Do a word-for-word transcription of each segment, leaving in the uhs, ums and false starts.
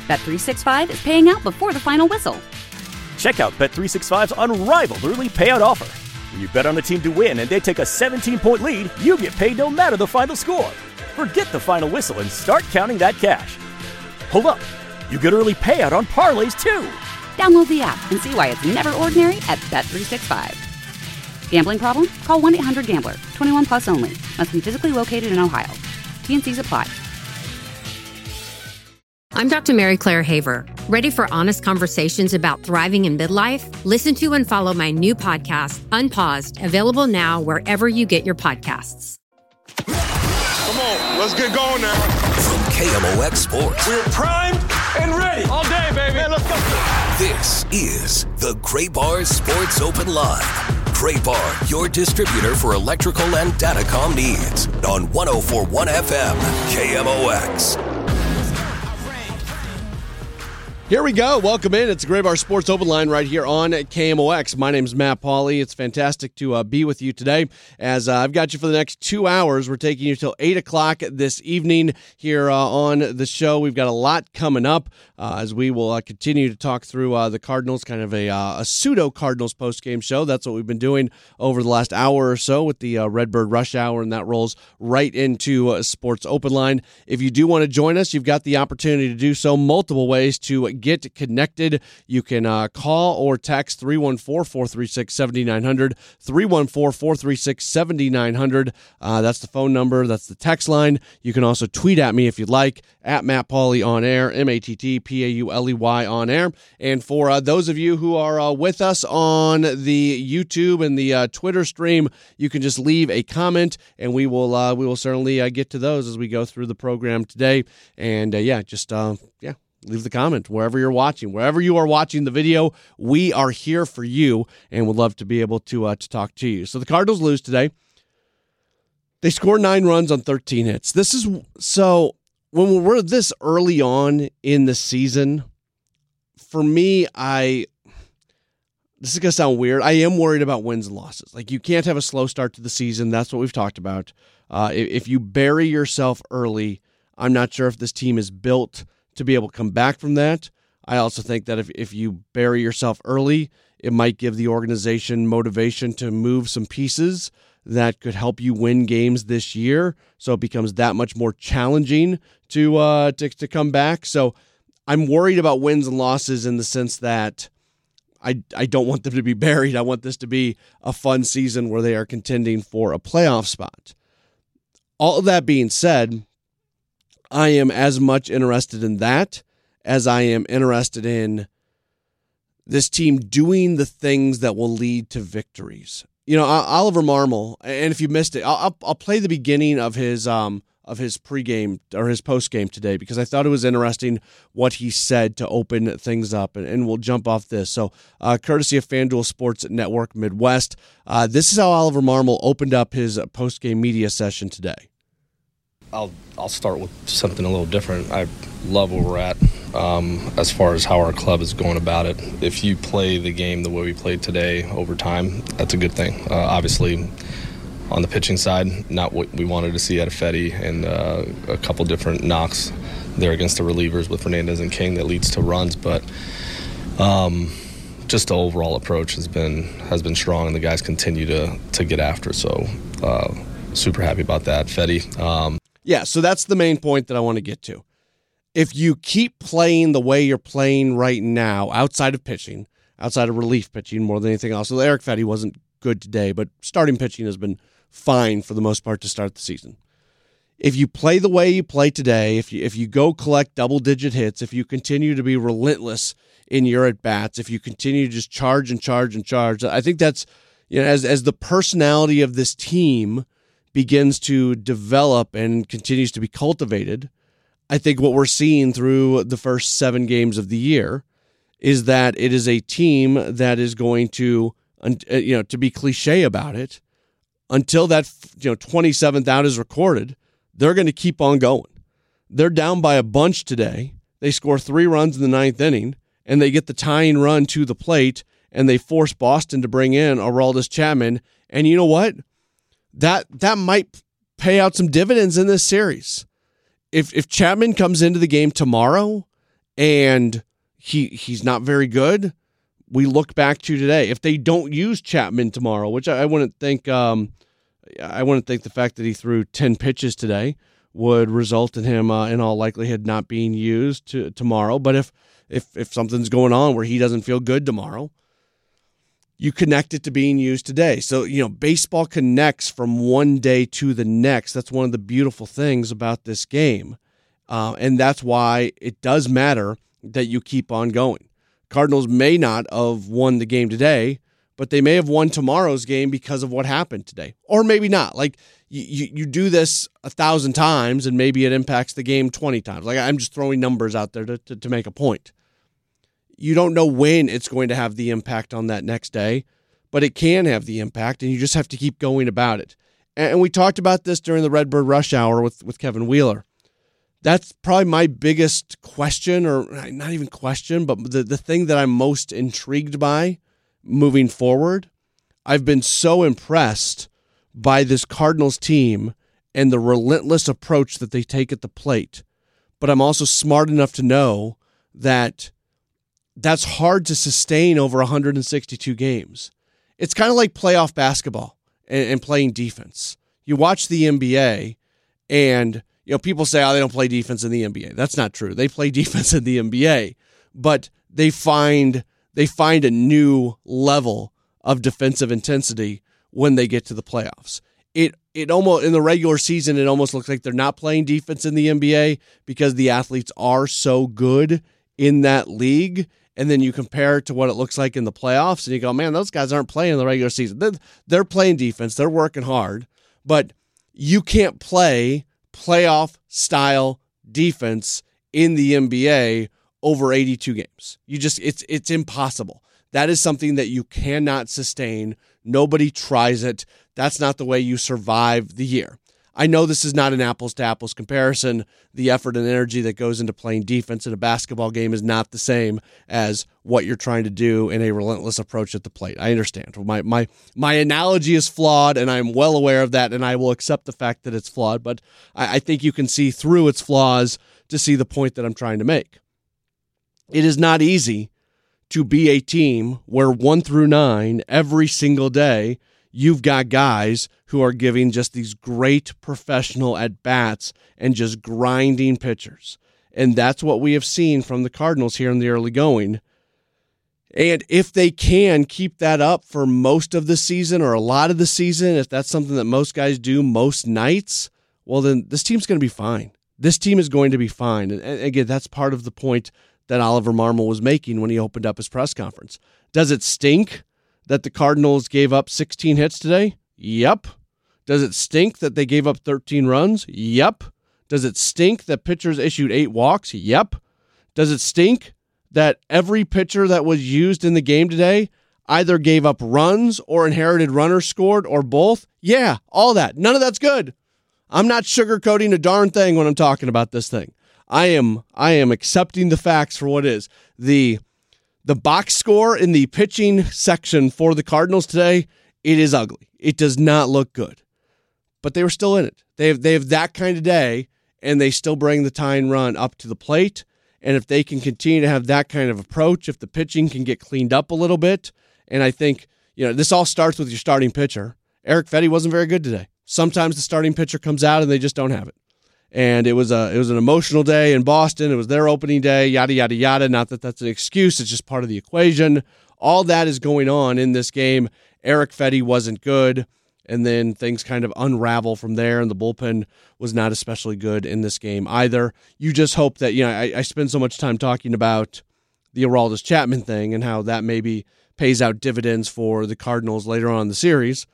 Bet three sixty-five is paying out before the final whistle. Check out Bet three sixty-five's unrivaled early payout offer. When you bet on a team to win and they take a seventeen-point lead, you get paid no matter the final score. Forget the final whistle and start counting that cash. Hold up. You get early payout on parlays, too. Download the app and see why it's never ordinary at Bet three sixty-five. Gambling problem? Call one eight hundred gambler. twenty-one plus only. Must be physically located in Ohio. T and C's apply. I'm Doctor Mary Claire Haver. Ready for honest conversations about thriving in midlife? Listen to and follow my new podcast, Unpaused, available now wherever you get your podcasts. Come on, let's get going now. From K M O X Sports. We're primed and ready. All day, baby. Hey, let's go. This is the Gray Bar Sports Open Live. Gray Bar, your distributor for electrical and datacom needs. On one oh four point one F M, K M O X. Here we go. Welcome in. It's the Gray Bar Sports Open Line right here on K M O X. My name's Matt Pauley. It's fantastic to uh, be with you today as uh, I've got you for the next two hours. We're taking you till eight o'clock this evening here uh, on the show. We've got a lot coming up uh, as we will uh, continue to talk through uh, the Cardinals, kind of a, uh, a pseudo-Cardinals post-game show. That's what we've been doing over the last hour or so with the uh, Redbird Rush Hour, and that rolls right into uh, Sports Open Line. If you do want to join us, you've got the opportunity to do so multiple ways to get connected. You can uh, call or text three one four, four three six, seven nine zero zero, three one four, four three six, seven nine zero zero. Uh, that's the phone number. That's the text line. You can also tweet at me if you'd like, at Matt Pauley on air, M A T T P A U L E Y on air. And for uh, those of you who are uh, with us on the YouTube and the uh, Twitter stream, you can just leave a comment, and we will uh, we will certainly uh, get to those as we go through the program today. And uh, yeah, just uh, yeah. leave the comment wherever you're watching. Wherever you are watching the video, we are here for you and would love to be able to uh, to talk to you. So the Cardinals lose today. They scored nine runs on thirteen hits. This is so when we're this early on in the season, for me, I this is going to sound weird. I am worried about wins and losses. Like, you can't have a slow start to the season. That's what we've talked about. Uh, if you bury yourself early, I'm not sure if this team is built to be able to come back from that. I also think that if, if you bury yourself early, it might give the organization motivation to move some pieces that could help you win games this year. So it becomes that much more challenging to uh, to, to come back. So I'm worried about wins and losses in the sense that I, I don't want them to be buried. I want this to be a fun season where they are contending for a playoff spot. All of that being said, I am as much interested in that as I am interested in this team doing the things that will lead to victories. You know, Oliver Marmol, and if you missed it, I'll, I'll play the beginning of his um of his pregame or his postgame today because I thought it was interesting what he said to open things up, and, and we'll jump off this. So, uh, courtesy of FanDuel Sports Network Midwest, uh, this is how Oliver Marmol opened up his postgame media session today. I'll I'll start with something a little different. I love where we're at um, as far as how our club is going about it. If you play the game the way we played today over time, that's a good thing. Uh, obviously, on the pitching side, not what we wanted to see out of Fetty, and uh, a couple different knocks there against the relievers with Fernandez and King that leads to runs. But um, just the overall approach has been has been strong, and the guys continue to to get after. So uh, super happy about that, Fetty. Um, Yeah, so that's the main point that I want to get to. If you keep playing the way you're playing right now, outside of pitching, outside of relief pitching more than anything else, so Eric Fetty wasn't good today, but starting pitching has been fine for the most part to start the season. If you play the way you play today, if you if you go collect double-digit hits, if you continue to be relentless in your at-bats, if you continue to just charge and charge and charge, I think that's, you know, as as the personality of this team begins to develop and continues to be cultivated, I think what we're seeing through the first seven games of the year is that it is a team that is going to, you know, to be cliche about it, until that, you know, twenty-seventh out is recorded, they're going to keep on going. They're down by a bunch today. They score three runs in the ninth inning, and they get the tying run to the plate, and they force Boston to bring in Aroldis Chapman. And you know what? That that might pay out some dividends in this series. If if Chapman comes into the game tomorrow and he he's not very good, we look back to today. If they don't use Chapman tomorrow, which I, I wouldn't think, um, I wouldn't think the fact that he threw ten pitches today would result in him, uh, in all likelihood, not being used to, tomorrow. But if if if something's going on where he doesn't feel good tomorrow, you connect it to being used today. So, you know, baseball connects from one day to the next. That's one of the beautiful things about this game. Uh, and that's why it does matter that you keep on going. Cardinals may not have won the game today, but they may have won tomorrow's game because of what happened today. Or maybe not. Like, you, you, you do this a thousand times and maybe it impacts the game twenty times. Like, I'm just throwing numbers out there to, to, to make a point. You don't know when it's going to have the impact on that next day, but it can have the impact, and you just have to keep going about it. And we talked about this during the Redbird Rush Hour with, with Kevin Wheeler. That's probably my biggest question, or not even question, but the, the thing that I'm most intrigued by moving forward. I've been so impressed by this Cardinals team and the relentless approach that they take at the plate. But I'm also smart enough to know that that's hard to sustain over one hundred sixty-two games. It's kind of like playoff basketball and, and playing defense. You watch the N B A, and you know people say, "Oh, they don't play defense in the N B A." That's not true. They play defense in the N B A, but they find they find a new level of defensive intensity when they get to the playoffs. It it almost in the regular season, it almost looks like they're not playing defense in the N B A because the athletes are so good in that league. And then you compare it to what it looks like in the playoffs, and you go, man, those guys aren't playing in the regular season. They're, they're playing defense. They're working hard. But you can't play playoff-style defense in the N B A over eighty-two games. You just it's it's impossible. That is something that you cannot sustain. Nobody tries it. That's not the way you survive the year. I know this is not an apples-to-apples comparison. The effort and energy that goes into playing defense in a basketball game is not the same as what you're trying to do in a relentless approach at the plate. I understand. My my my analogy is flawed, and I'm well aware of that, and I will accept the fact that it's flawed, but I, I think you can see through its flaws to see the point that I'm trying to make. It is not easy to be a team where one through nine, every single day, you've got guys who are giving just these great professional at-bats and just grinding pitchers. And that's what we have seen from the Cardinals here in the early going. And if they can keep that up for most of the season or a lot of the season, if that's something that most guys do most nights, well, then this team's going to be fine. This team is going to be fine. And again, that's part of the point that Oliver Marmol was making when he opened up his press conference. Does it stink that the Cardinals gave up sixteen hits today? Yep. Does it stink that they gave up thirteen runs? Yep. Does it stink that pitchers issued eight walks? Yep. Does it stink that every pitcher that was used in the game today either gave up runs or inherited runners scored or both? Yeah, all that. None of that's good. I'm not sugarcoating a darn thing when I'm talking about this thing. I am I am accepting the facts for what it is. The The box score in the pitching section for the Cardinals today, it is ugly. It does not look good. But they were still in it. They have, they have that kind of day, and they still bring the tying run up to the plate. And if they can continue to have that kind of approach, if the pitching can get cleaned up a little bit, and I think, you know, this all starts with your starting pitcher. Eric Fedde wasn't very good today. Sometimes the starting pitcher comes out and they just don't have it. And it was a it was an emotional day in Boston. It was their opening day, yada, yada, yada. Not that that's an excuse. It's just part of the equation. All that is going on in this game. Eric Fedde wasn't good, and then things kind of unravel from there, and the bullpen was not especially good in this game either. You just hope that, you know, I, I spend so much time talking about the Aroldis Chapman thing and how that maybe pays out dividends for the Cardinals later on in the series.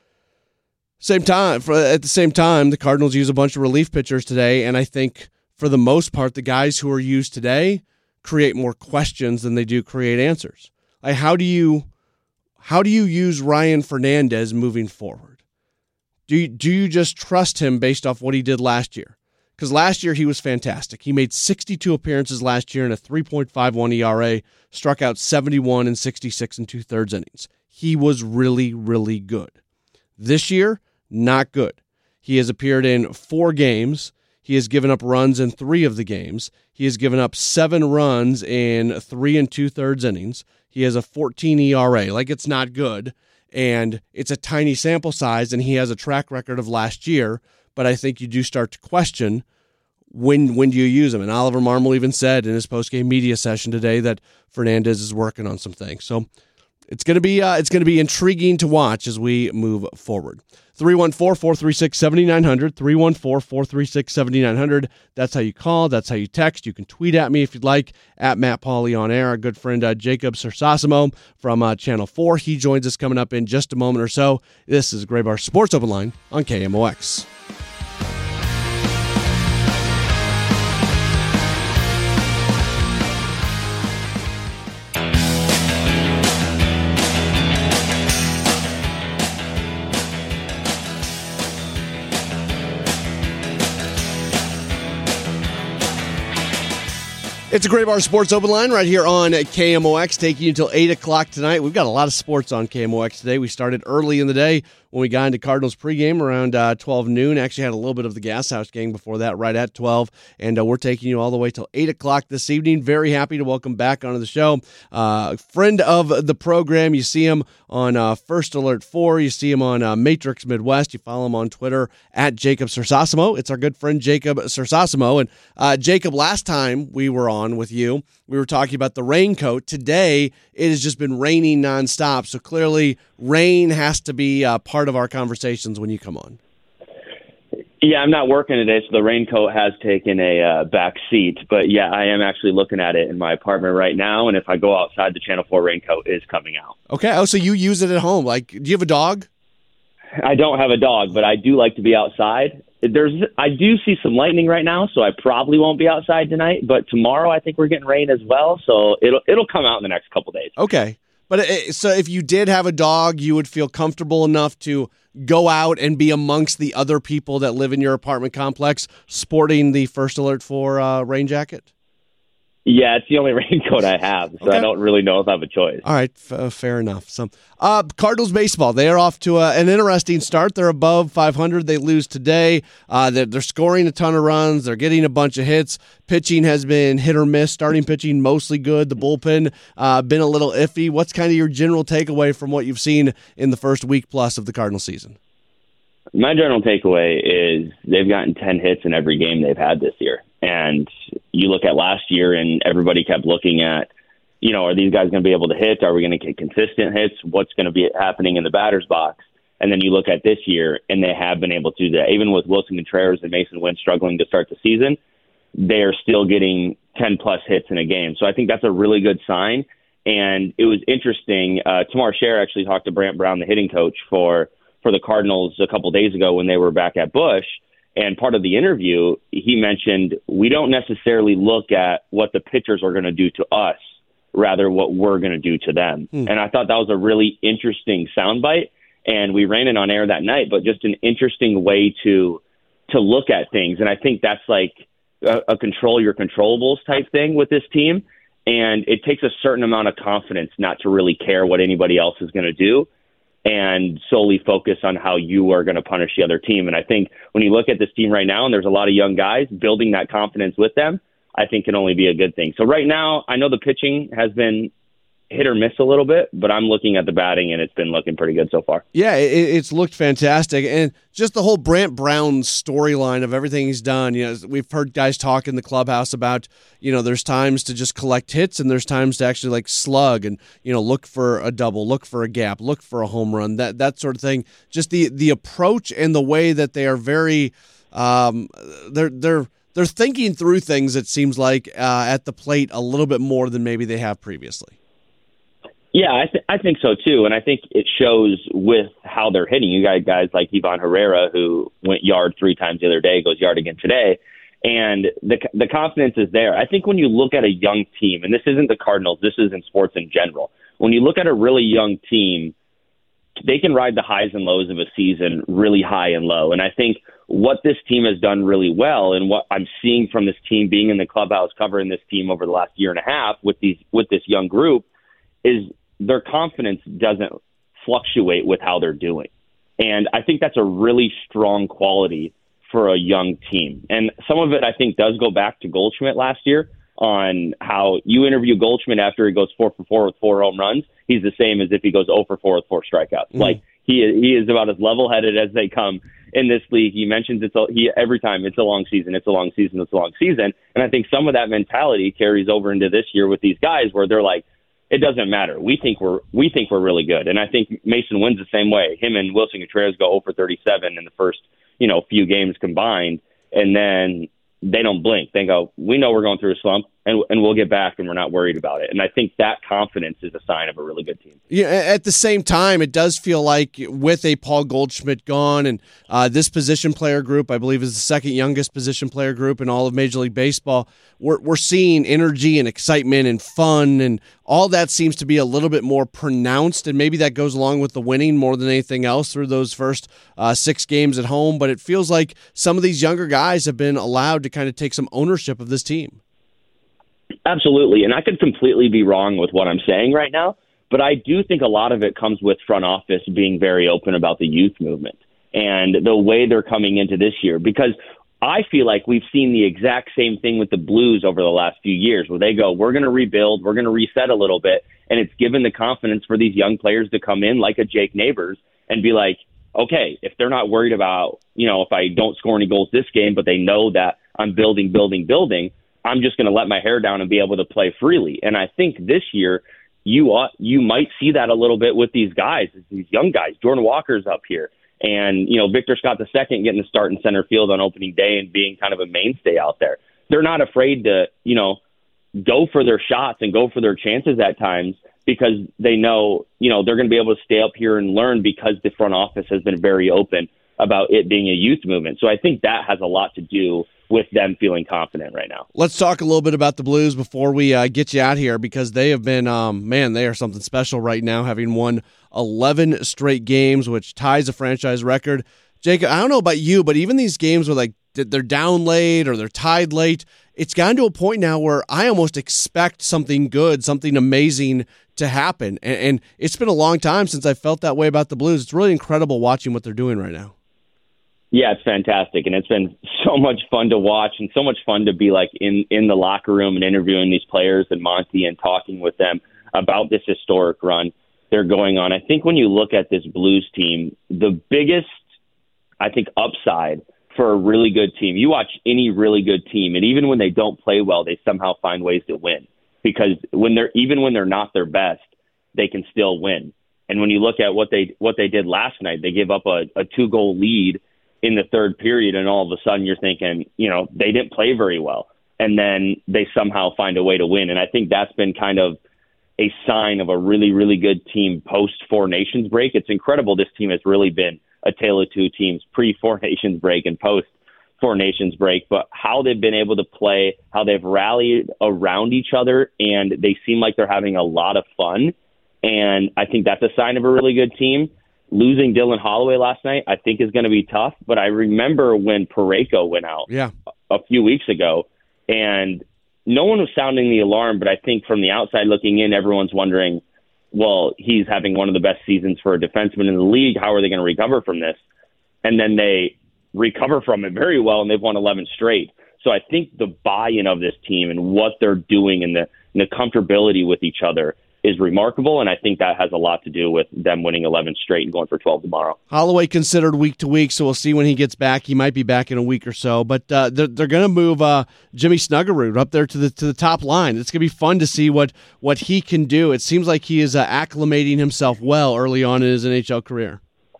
Same time, for, at the same time, the Cardinals use a bunch of relief pitchers today, and I think for the most part, the guys who are used today create more questions than they do create answers. Like, how do you, how do you use Ryan Fernandez moving forward? Do you, do you just trust him based off what he did last year? Because last year he was fantastic. He made sixty-two appearances last year in a three point five one E R A, struck out seventy-one in sixty-six and two-thirds innings. He was really, really good. This year, not good. He has appeared in four games. He has given up runs in three of the games. He has given up seven runs in three and two-thirds innings. He has a fourteen E R A. Like, it's not good, and it's a tiny sample size, and he has a track record of last year, but I think you do start to question when when do you use him. And Oliver Marmol even said in his post-game media session today that Fernandez is working on some things. So it's going to be uh, it's going to be intriguing to watch as we move forward. three one four, four three six, seven nine zero zero, three one four, four three six, seven nine zero zero. That's how you call. That's how you text. You can tweet at me if you'd like, at Matt Pauley on air. Our good friend uh, Jacob Sersasimo from uh, Channel four. He joins us coming up in just a moment or so. This is Gray Bar Sports Open Line on K M O X. It's a Gray Bar Sports Open Line right here on K M O X, taking you until eight o'clock tonight. We've got a lot of sports on K M O X today. We started early in the day when we got into Cardinals pregame around uh, twelve noon. Actually had a little bit of the Gas House gang before that, right at twelve. And uh, we're taking you all the way till eight o'clock this evening. Very happy to welcome back onto the show uh, friend of the program. You see him on uh, First Alert four. You see him on uh, Matrix Midwest. You follow him on Twitter at Jacob Sersasimo. It's our good friend Jacob Sersasimo. And uh, Jacob, last time we were on with you, we were talking about the raincoat. Today, it has just been raining nonstop. So clearly, rain has to be uh, part of our conversations when you come on. Yeah, I'm not working today, so the raincoat has taken a uh, back seat. But yeah, I am actually looking at it in my apartment right now. And if I go outside, the Channel four raincoat is coming out. Okay. Oh, so you use it at home. Like, do you have a dog? I don't have a dog, but I do like to be outside. There's, I do see some lightning right now, so I probably won't be outside tonight. But tomorrow, I think we're getting rain as well, so it'll it'll come out in the next couple days. Okay, but it, so if you did have a dog, you would feel comfortable enough to go out and be amongst the other people that live in your apartment complex, sporting the First Alert four uh, rain jacket. Yeah, it's the only raincoat I have, so okay. I don't really know if I have a choice. All right, f- fair enough. So, uh, Cardinals baseball, they are off to a, an interesting start. They're above five hundred. They lose today. Uh, they're, they're scoring a ton of runs. They're getting a bunch of hits. Pitching has been hit or miss. Starting pitching, mostly good. The bullpen uh, been a little iffy. What's kind of your general takeaway from what you've seen in the first week plus of the Cardinal season? My general takeaway is they've gotten ten hits in every game they've had this year. And you look at last year and everybody kept looking at, you know, are these guys going to be able to hit? Are we going to get consistent hits? What's going to be happening in the batter's box? And then you look at this year and they have been able to do that. Even with Wilson Contreras and Mason Wynn struggling to start the season, they are still getting ten plus hits in a game. So I think that's a really good sign. And it was interesting. Uh, Tamar Scher actually talked to Brant Brown, the hitting coach for, for the Cardinals a couple days ago when they were back at Busch. And part of the interview, he mentioned we don't necessarily look at what the pitchers are going to do to us, rather what we're going to do to them. Hmm. And I thought that was a really interesting soundbite. And we ran it on air that night, but just an interesting way to to look at things. And I think that's like a, a control your controllables type thing with this team. And it takes a certain amount of confidence not to really care what anybody else is going to do, and solely focus on how you are going to punish the other team. And I think when you look at this team right now, and there's a lot of young guys, building that confidence with them, I think can only be a good thing. So right now, I know the pitching has been hit or miss a little bit, but I'm looking at the batting, and it's been looking pretty good so far. Yeah, it, it's looked fantastic. And just the whole Brant Brown storyline of everything he's done, you know, we've heard guys talk in the clubhouse about, you know, there's times to just collect hits and there's times to actually like slug and, you know, look for a double, look for a gap, look for a home run, that that sort of thing. Just the the approach and the way that they are very um, they're they're they're thinking through things, it seems like, uh, at the plate a little bit more than maybe they have previously. Yeah, I, th- I think so, too. And I think it shows with how they're hitting. You got guys like Ivan Herrera, who went yard three times the other day, goes yard again today. And the the confidence is there. I think when you look at a young team, and this isn't the Cardinals, this is in sports in general, when you look at a really young team, they can ride the highs and lows of a season really high and low. And I think what this team has done really well, and what I'm seeing from this team being in the clubhouse, covering this team over the last year and a half with these with this young group, is their confidence doesn't fluctuate with how they're doing. And I think that's a really strong quality for a young team. And some of it, I think, does go back to Goldschmidt last year on how you interview Goldschmidt after he goes four for four with four home runs. He's the same as if he goes zero for four with four strikeouts. Mm. Like, he he is about as level-headed as they come in this league. He mentions it's a, he every time it's a long season, it's a long season, it's a long season. And I think some of that mentality carries over into this year with these guys where they're like, it doesn't matter. We think we're we think we're really good. And I think Mason Wynn's the same way. Him and Wilson Contreras go zero for thirty-seven in the first, you know, few games combined, and then they don't blink. They go, we know we're going through a slump, and and we'll get back, and we're not worried about it. And I think that confidence is a sign of a really good team. Yeah. At the same time, it does feel like with a Paul Goldschmidt gone, and uh, this position player group, I believe, is the second youngest position player group in all of Major League Baseball. We're we're seeing energy and excitement and fun, and all that seems to be a little bit more pronounced. And maybe that goes along with the winning more than anything else through those first uh, six games at home. But it feels like some of these younger guys have been allowed to kind of take some ownership of this team. Absolutely. And I could completely be wrong with what I'm saying right now, but I do think a lot of it comes with front office being very open about the youth movement and the way they're coming into this year, because I feel like we've seen the exact same thing with the Blues over the last few years where they go, we're going to rebuild, we're going to reset a little bit. And it's given the confidence for these young players to come in like a Jake Neighbors and be like, okay, if they're not worried about, you know, if I don't score any goals this game, but they know that I'm building, building, building, I'm just going to let my hair down and be able to play freely. And I think this year you ought, you might see that a little bit with these guys, these young guys. Jordan Walker's up here. And, you know, Victor Scott the second getting the start in center field on opening day and being kind of a mainstay out there. They're not afraid to, you know, go for their shots and go for their chances at times because they know, you know, they're going to be able to stay up here and learn because the front office has been very open about it being a youth movement. So I think that has a lot to do with them feeling confident right now. Let's talk a little bit about the Blues before we uh, get you out here, because they have been, um, man, they are something special right now, having won eleven straight games, which ties a franchise record. Jacob, I don't know about you, but even these games where like they're down late or they're tied late, it's gotten to a point now where I almost expect something good, something amazing to happen. And, and it's been a long time since I felt that way about the Blues. It's really incredible watching what they're doing right now. Yeah, it's fantastic, and it's been so much fun to watch and so much fun to be like in, in the locker room and interviewing these players and Monty and talking with them about this historic run they're going on. I think when you look at this Blues team, the biggest, I think, upside for a really good team, you watch any really good team, and even when they don't play well, they somehow find ways to win because when they're even when they're not their best, they can still win. And when you look at what they what they did last night, they gave up a, a two-goal lead in the third period, and all of a sudden you're thinking, you know, they didn't play very well. And then they somehow find a way to win. And I think that's been kind of a sign of a really, really good team post-Four Nations break. It's incredible this team has really been a tale of two teams, pre-Four Nations break and post-Four Nations break. But how they've been able to play, how they've rallied around each other, and they seem like they're having a lot of fun. And I think that's a sign of a really good team. Losing Dylan Holloway last night, I think, is going to be tough. But I remember when Parayko went out yeah. a few weeks ago, and no one was sounding the alarm. But I think from the outside looking in, everyone's wondering, well, he's having one of the best seasons for a defenseman in the league. How are they going to recover from this? And then they recover from it very well, and they've won eleven straight. So I think the buy-in of this team and what they're doing and the, and the comfortability with each other is remarkable, and I think that has a lot to do with them winning eleven straight and going for twelve tomorrow. Holloway considered week to week, so we'll see when he gets back. He might be back in a week or so, but uh, they're, they're going to move uh, Jimmy Snuggerud up there to the to the top line. It's going to be fun to see what, what he can do. It seems like he is uh, acclimating himself well early on in his N H L career.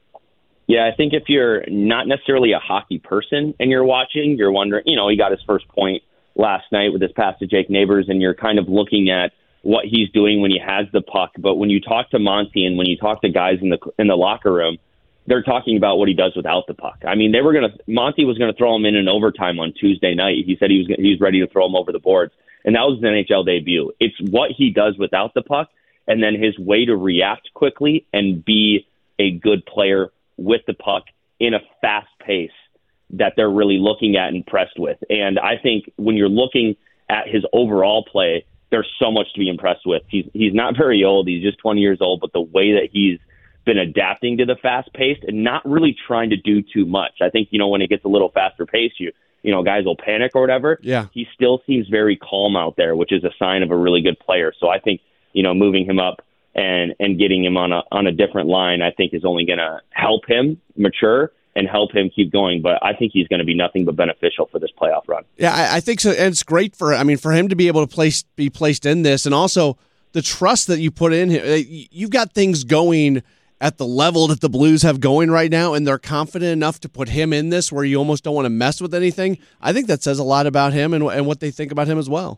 Yeah, I think if you're not necessarily a hockey person and you're watching, you're wondering, you know, he got his first point last night with his pass to Jake Neighbors, and you're kind of looking at what he's doing when he has the puck. But when you talk to Monty and when you talk to guys in the in the locker room, they're talking about what he does without the puck. I mean, they were going to Monty was going to throw him in in overtime on Tuesday night. He said he was he was ready to throw him over the boards, and that was his N H L debut. It's what he does without the puck, and then his way to react quickly and be a good player with the puck in a fast pace that they're really looking at and impressed with. And I think when you're looking at his overall play, there's so much to be impressed with. He's he's not very old. He's just twenty years old, but the way that he's been adapting to the fast pace and not really trying to do too much. I think, you know, when it gets a little faster pace, you, you know, guys will panic or whatever. Yeah. He still seems very calm out there, which is a sign of a really good player. So I think, you know, moving him up and, and getting him on a, on a different line, I think is only going to help him mature and help him keep going. But I think he's going to be nothing but beneficial for this playoff run. Yeah, I, I think so. And it's great for, I mean, for him to be able to place, be placed in this, and also the trust that you put in him. You've got things going at the level that the Blues have going right now, and they're confident enough to put him in this where you almost don't want to mess with anything. I think that says a lot about him and, and what they think about him as well.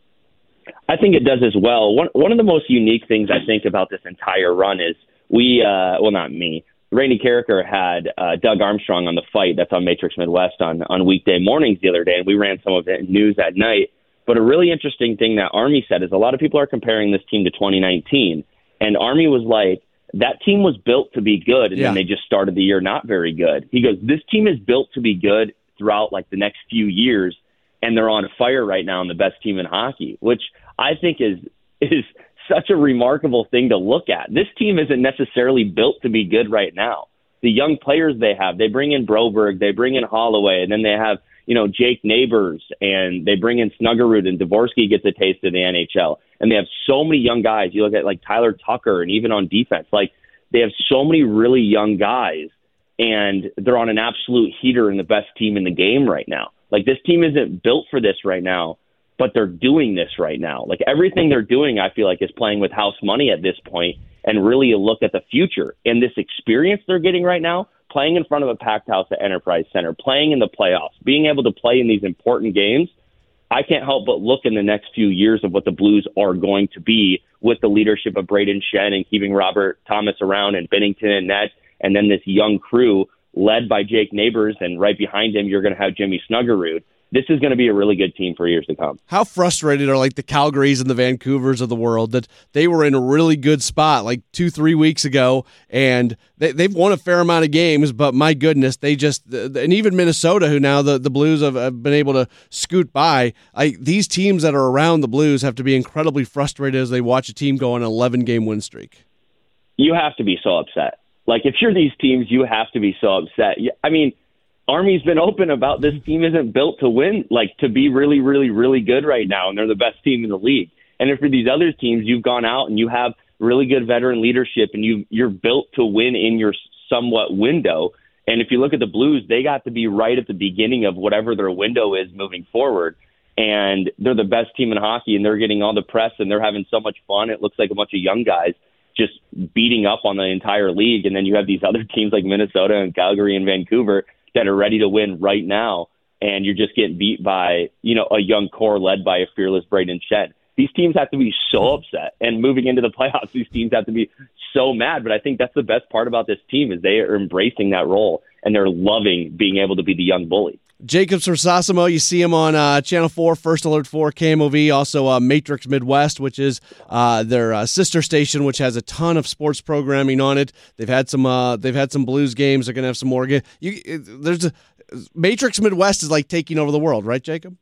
I think it does as well. One one of the most unique things I think about this entire run is we, uh, well, not me, Randy Carricker had uh, Doug Armstrong on The Fight. That's on Matrix Midwest on, on weekday mornings the other day, and we ran some of it in news at night. But a really interesting thing that Army said is a lot of people are comparing this team to twenty nineteen, and Army was like, that team was built to be good, and yeah. then they just started the year not very good. He goes, this team is built to be good throughout like the next few years, and they're on fire right now and the best team in hockey, which I think is is such a remarkable thing to look at. This team isn't necessarily built to be good right now. The young players they have, they bring in Broberg, they bring in Holloway, and then they have, you know, Jake Neighbors, and they bring in Snuggerud, and Dvorsky gets a taste of the N H L. And they have so many young guys. You look at like Tyler Tucker, and even on defense, like they have so many really young guys, and they're on an absolute heater and the best team in the game right now. Like this team isn't built for this right now, but they're doing this right now. Like everything they're doing, I feel like, is playing with house money at this point, and really a look at the future. And this experience they're getting right now, playing in front of a packed house at Enterprise Center, playing in the playoffs, being able to play in these important games, I can't help but look in the next few years of what the Blues are going to be with the leadership of Braden Shen and keeping Robert Thomas around and Bennington and net, and then this young crew led by Jake Neighbors, and right behind him you're going to have Jimmy Snuggerud. This is going to be a really good team for years to come. How frustrated are like the Calgarys and the Vancouvers of the world that they were in a really good spot like two, three weeks ago, and they, they've won a fair amount of games, but my goodness, they just, and even Minnesota, who now the, the Blues have, have been able to scoot by, I, these teams that are around the Blues have to be incredibly frustrated as they watch a team go on an eleven-game win streak. You have to be so upset. Like, if you're these teams, you have to be so upset. I mean, Army's been open about this team isn't built to win, like to be really, really, really good right now, and they're the best team in the league. And if for these other teams, you've gone out and you have really good veteran leadership, and you you're built to win in your somewhat window. And if you look at the Blues, they got to be right at the beginning of whatever their window is moving forward. And they're the best team in hockey, and they're getting all the press, and they're having so much fun. It looks like a bunch of young guys just beating up on the entire league. And then you have these other teams like Minnesota and Calgary and Vancouver that are ready to win right now, and you're just getting beat by, you know, a young core led by a fearless Braden Shen. These teams have to be so upset, and moving into the playoffs, these teams have to be so mad. But I think that's the best part about this team is they are embracing that role, and they're loving being able to be the young bully. Jacob Sersasimo, you see him on uh, Channel four, First Alert four, K M O V, also uh, Matrix Midwest, which is uh, their uh, sister station, which has a ton of sports programming on it. They've had some uh, they've had some Blues games. They're going to have some more games. You, there's a, Matrix Midwest is like taking over the world, right, Jacob?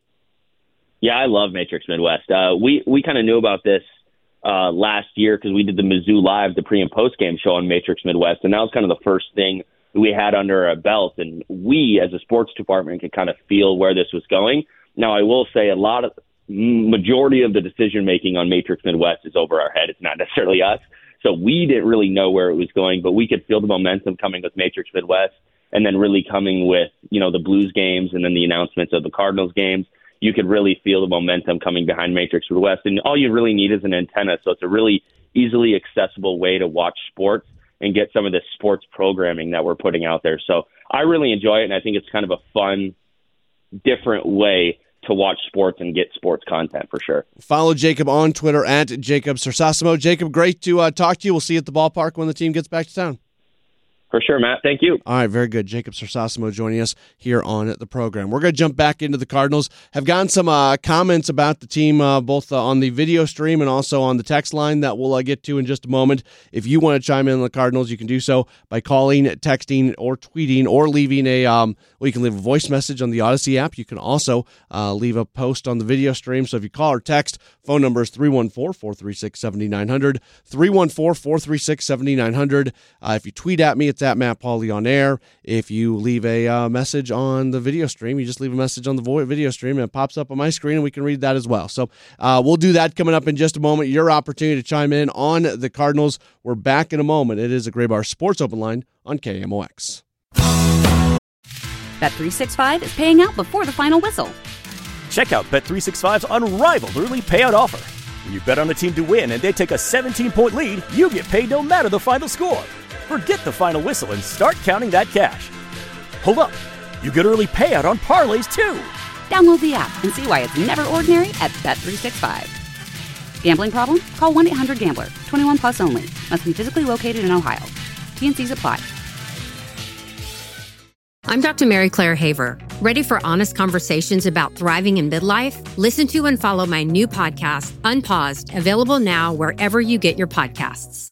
Yeah, I love Matrix Midwest. Uh, we we kind of knew about this uh, last year because we did the Mizzou Live, the pre- and post-game show on Matrix Midwest, and that was kind of the first thing we had under our belt, and we as a sports department could kind of feel where this was going. Now, I will say a lot of majority of the decision making on Matrix Midwest is over our head. It's not necessarily us. So we didn't really know where it was going, but we could feel the momentum coming with Matrix Midwest, and then really coming with, you know, the Blues games and then the announcements of the Cardinals games. You could really feel the momentum coming behind Matrix Midwest, and all you really need is an antenna. So it's a really easily accessible way to watch sports and get some of this sports programming that we're putting out there. So I really enjoy it, and I think it's kind of a fun, different way to watch sports and get sports content for sure. Follow Jacob on Twitter at Jacob Sersasimo. Jacob, great to uh, talk to you. We'll see you at the ballpark when the team gets back to town. For sure, Matt. Thank you. All right, very good. Jacob Sersosimo joining us here on the program. We're going to jump back into the Cardinals. Have gotten some uh, comments about the team, uh, both uh, on the video stream and also on the text line that we'll uh, get to in just a moment. If you want to chime in on the Cardinals, you can do so by calling, texting, or tweeting, or leaving a, um, well, you can leave a voice message on the Odyssey app. You can also uh, leave a post on the video stream. So if you call or text, phone number is three one four, four three six, seven nine zero zero, three one four, four three six, seven nine zero zero. Uh, if you tweet at me, it's at Matt Pauley on air. If you leave a uh, message on the video stream, you just leave a message on the vo- video stream and it pops up on my screen and we can read that as well. So uh, we'll do that coming up in just a moment. Your opportunity to chime in on the Cardinals. We're back in a moment. It is a Graybar Sports Open Line on K M O X. Bet three sixty-five is paying out before the final whistle. Check out Bet three sixty-five's unrivaled early payout offer. When you bet on a team to win and they take a seventeen-point lead, you get paid no matter the final score. Forget the final whistle and start counting that cash. Hold up. You get early payout on parlays, too. Download the app and see why it's never ordinary at Bet three sixty-five. Gambling problem? Call one eight hundred gambler. twenty-one plus only. Must be physically located in Ohio. T N Cs apply. I'm Doctor Mary Claire Haver. Ready for honest conversations about thriving in midlife? Listen to and follow my new podcast, Unpaused, available now wherever you get your podcasts.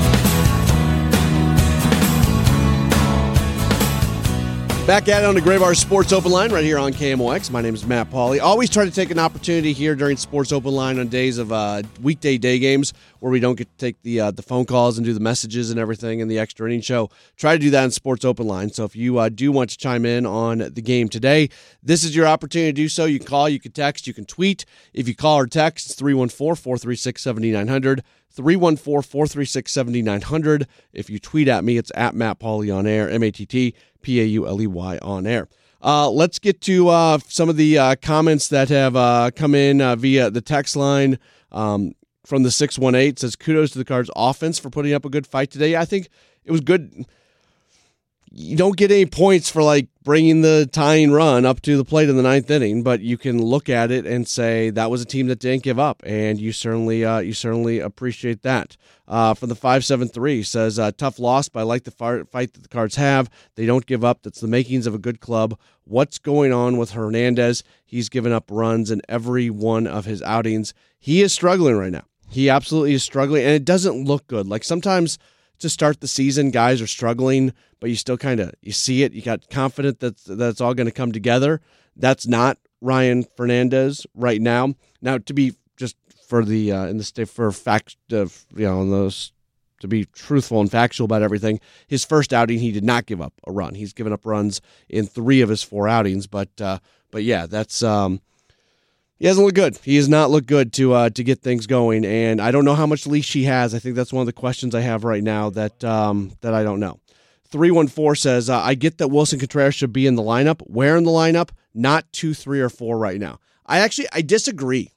Back at it on the Graybar Sports Open Line right here on K M O X. My name is Matt Pauley. Always try to take an opportunity here during Sports Open Line on days of uh, weekday day games where we don't get to take the uh, the phone calls and do the messages and everything in the extra inning show. Try to do that in Sports Open Line. So if you uh, do want to chime in on the game today, this is your opportunity to do so. You can call, you can text, you can tweet. If you call or text, it's three one four, four three six, seven nine zero zero. three one four, four three six, seven nine zero zero. If you tweet at me, it's at Matt Pauley on air, M A T T P A U L E Y on air. Uh, let's get to uh, some of the uh, comments that have uh, come in uh, via the text line um, from the six one eight. It says, kudos to the Cards offense for putting up a good fight today. I think it was good. You don't get any points for like bringing the tying run up to the plate in the ninth inning, but you can look at it and say that was a team that didn't give up, and you certainly uh, you certainly appreciate that. Uh, from the five seven three says, uh, tough loss, but I like the fight that the Cards have. They don't give up. That's the makings of a good club. What's going on with Hernandez? He's given up runs in every one of his outings. He is struggling right now. He absolutely is struggling, and it doesn't look good. Like sometimes to start the season, guys are struggling, but you still kind of, you see it. You got confident that that's all going to come together. That's not Ryan Fernandez right now. Now, to be just for the, uh, in the state for fact, uh, you know, in those, to be truthful and factual about everything, his first outing, he did not give up a run. He's given up runs in three of his four outings, but, uh, but yeah, that's, um, he hasn't looked good. He has not looked good to uh, to get things going, and I don't know how much leash he has. I think that's one of the questions I have right now that um, that I don't know. three one four says, uh, I get that Wilson Contreras should be in the lineup. Where in the lineup? Not two, three, or four right now. I actually, I disagree,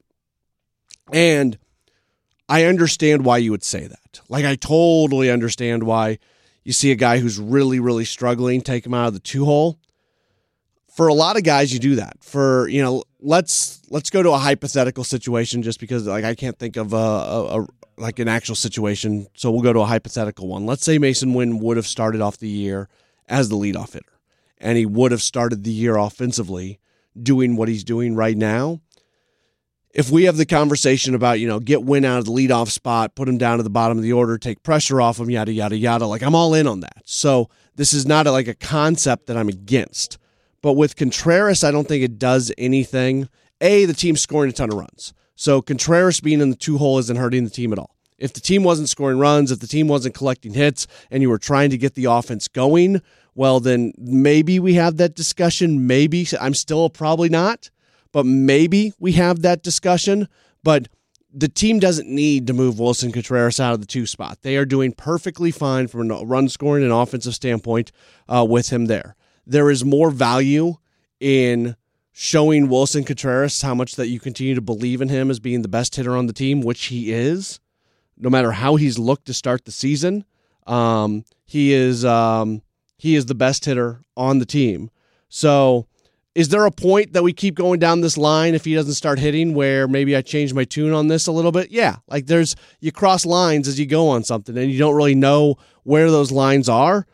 and I understand why you would say that. Like, I totally understand why you see a guy who's really, really struggling, take him out of the two-hole. For a lot of guys, you do that. For, you know, let's let's go to a hypothetical situation just because, like, I can't think of a, a, a like an actual situation, so we'll go to a hypothetical one. Let's say Mason Wynn would have started off the year as the leadoff hitter, and he would have started the year offensively doing what he's doing right now. If we have the conversation about, you know, get Wynn out of the leadoff spot, put him down to the bottom of the order, take pressure off him, yada, yada, yada, like, I'm all in on that. So this is not a, like a concept that I'm against. But with Contreras, I don't think it does anything. A, the team's scoring a ton of runs. So Contreras being in the two-hole isn't hurting the team at all. If the team wasn't scoring runs, if the team wasn't collecting hits, and you were trying to get the offense going, well, then maybe we have that discussion. Maybe. I'm still probably not. But maybe we have that discussion. But the team doesn't need to move Wilson Contreras out of the two spot. They are doing perfectly fine from a run scoring and offensive standpoint uh, with him there. There is more value in showing Wilson Contreras how much that you continue to believe in him as being the best hitter on the team, which he is, no matter how he's looked to start the season. Um, he is um, he is the best hitter on the team. So is there a point that we keep going down this line if he doesn't start hitting where maybe I change my tune on this a little bit? Yeah, like there's, you cross lines as you go on something and you don't really know where those lines are.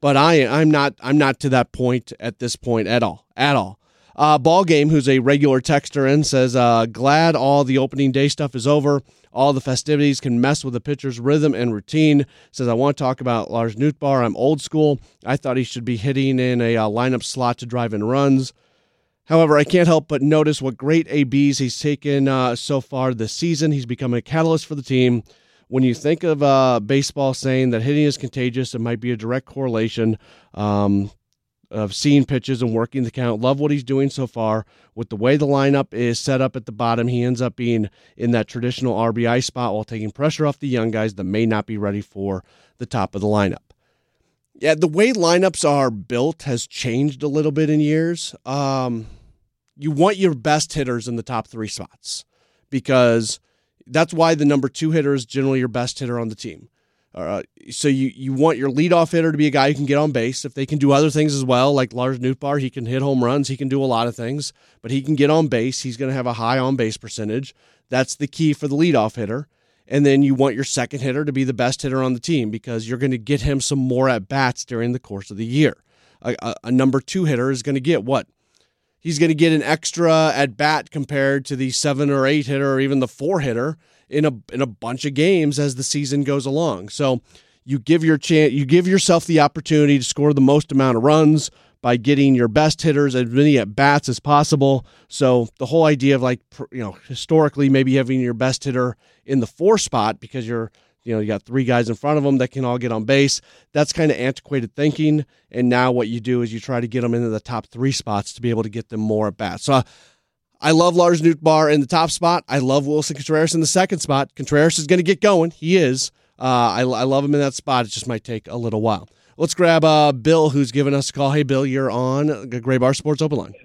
but I I'm not I'm not to that point at this point at all at all. Uh, Ball Game, who's a regular texter in, says, uh, glad all the opening day stuff is over. All the festivities can mess with the pitcher's rhythm and routine. Says, I want to talk about Lars Nootbaar. I'm old school. I thought he should be hitting in a uh, lineup slot to drive in runs. However, I can't help but notice what great A Bs he's taken uh, so far this season. He's become a catalyst for the team. When you think of uh, baseball saying that hitting is contagious, it might be a direct correlation. Um of seeing pitches and working the count. Love what he's doing so far. With the way the lineup is set up at the bottom, he ends up being in that traditional R B I spot while taking pressure off the young guys that may not be ready for the top of the lineup. Yeah, the way lineups are built has changed a little bit in years. Um, you want your best hitters in the top three spots because that's why the number two hitter is generally your best hitter on the team. Uh, so you, you want your leadoff hitter to be a guy who can get on base. If they can do other things as well, like Lars Nootbaar, he can hit home runs. He can do a lot of things, but he can get on base. He's going to have a high on-base percentage. That's the key for the leadoff hitter. And then you want your second hitter to be the best hitter on the team because you're going to get him some more at-bats during the course of the year. A, a, a number two hitter is going to get what? He's going to get an extra at-bat compared to the seven or eight hitter or even the four hitter in a in a bunch of games as the season goes along. So you give your chance, you give yourself the opportunity to score the most amount of runs by getting your best hitters as many at bats as possible. So the whole idea of like, you know, historically maybe having your best hitter in the four spot because you're, you know, you got three guys in front of them that can all get on base. That's kind of antiquated thinking. And now what you do is you try to get them into the top three spots to be able to get them more at bats. So uh, I love Lars Nootbaar in the top spot. I love Wilson Contreras in the second spot. Contreras is going to get going. He is. Uh, I, I love him in that spot. It just might take a little while. Let's grab uh, Bill, who's given us a call. Hey, Bill, you're on Gray Bar Sports Open Line.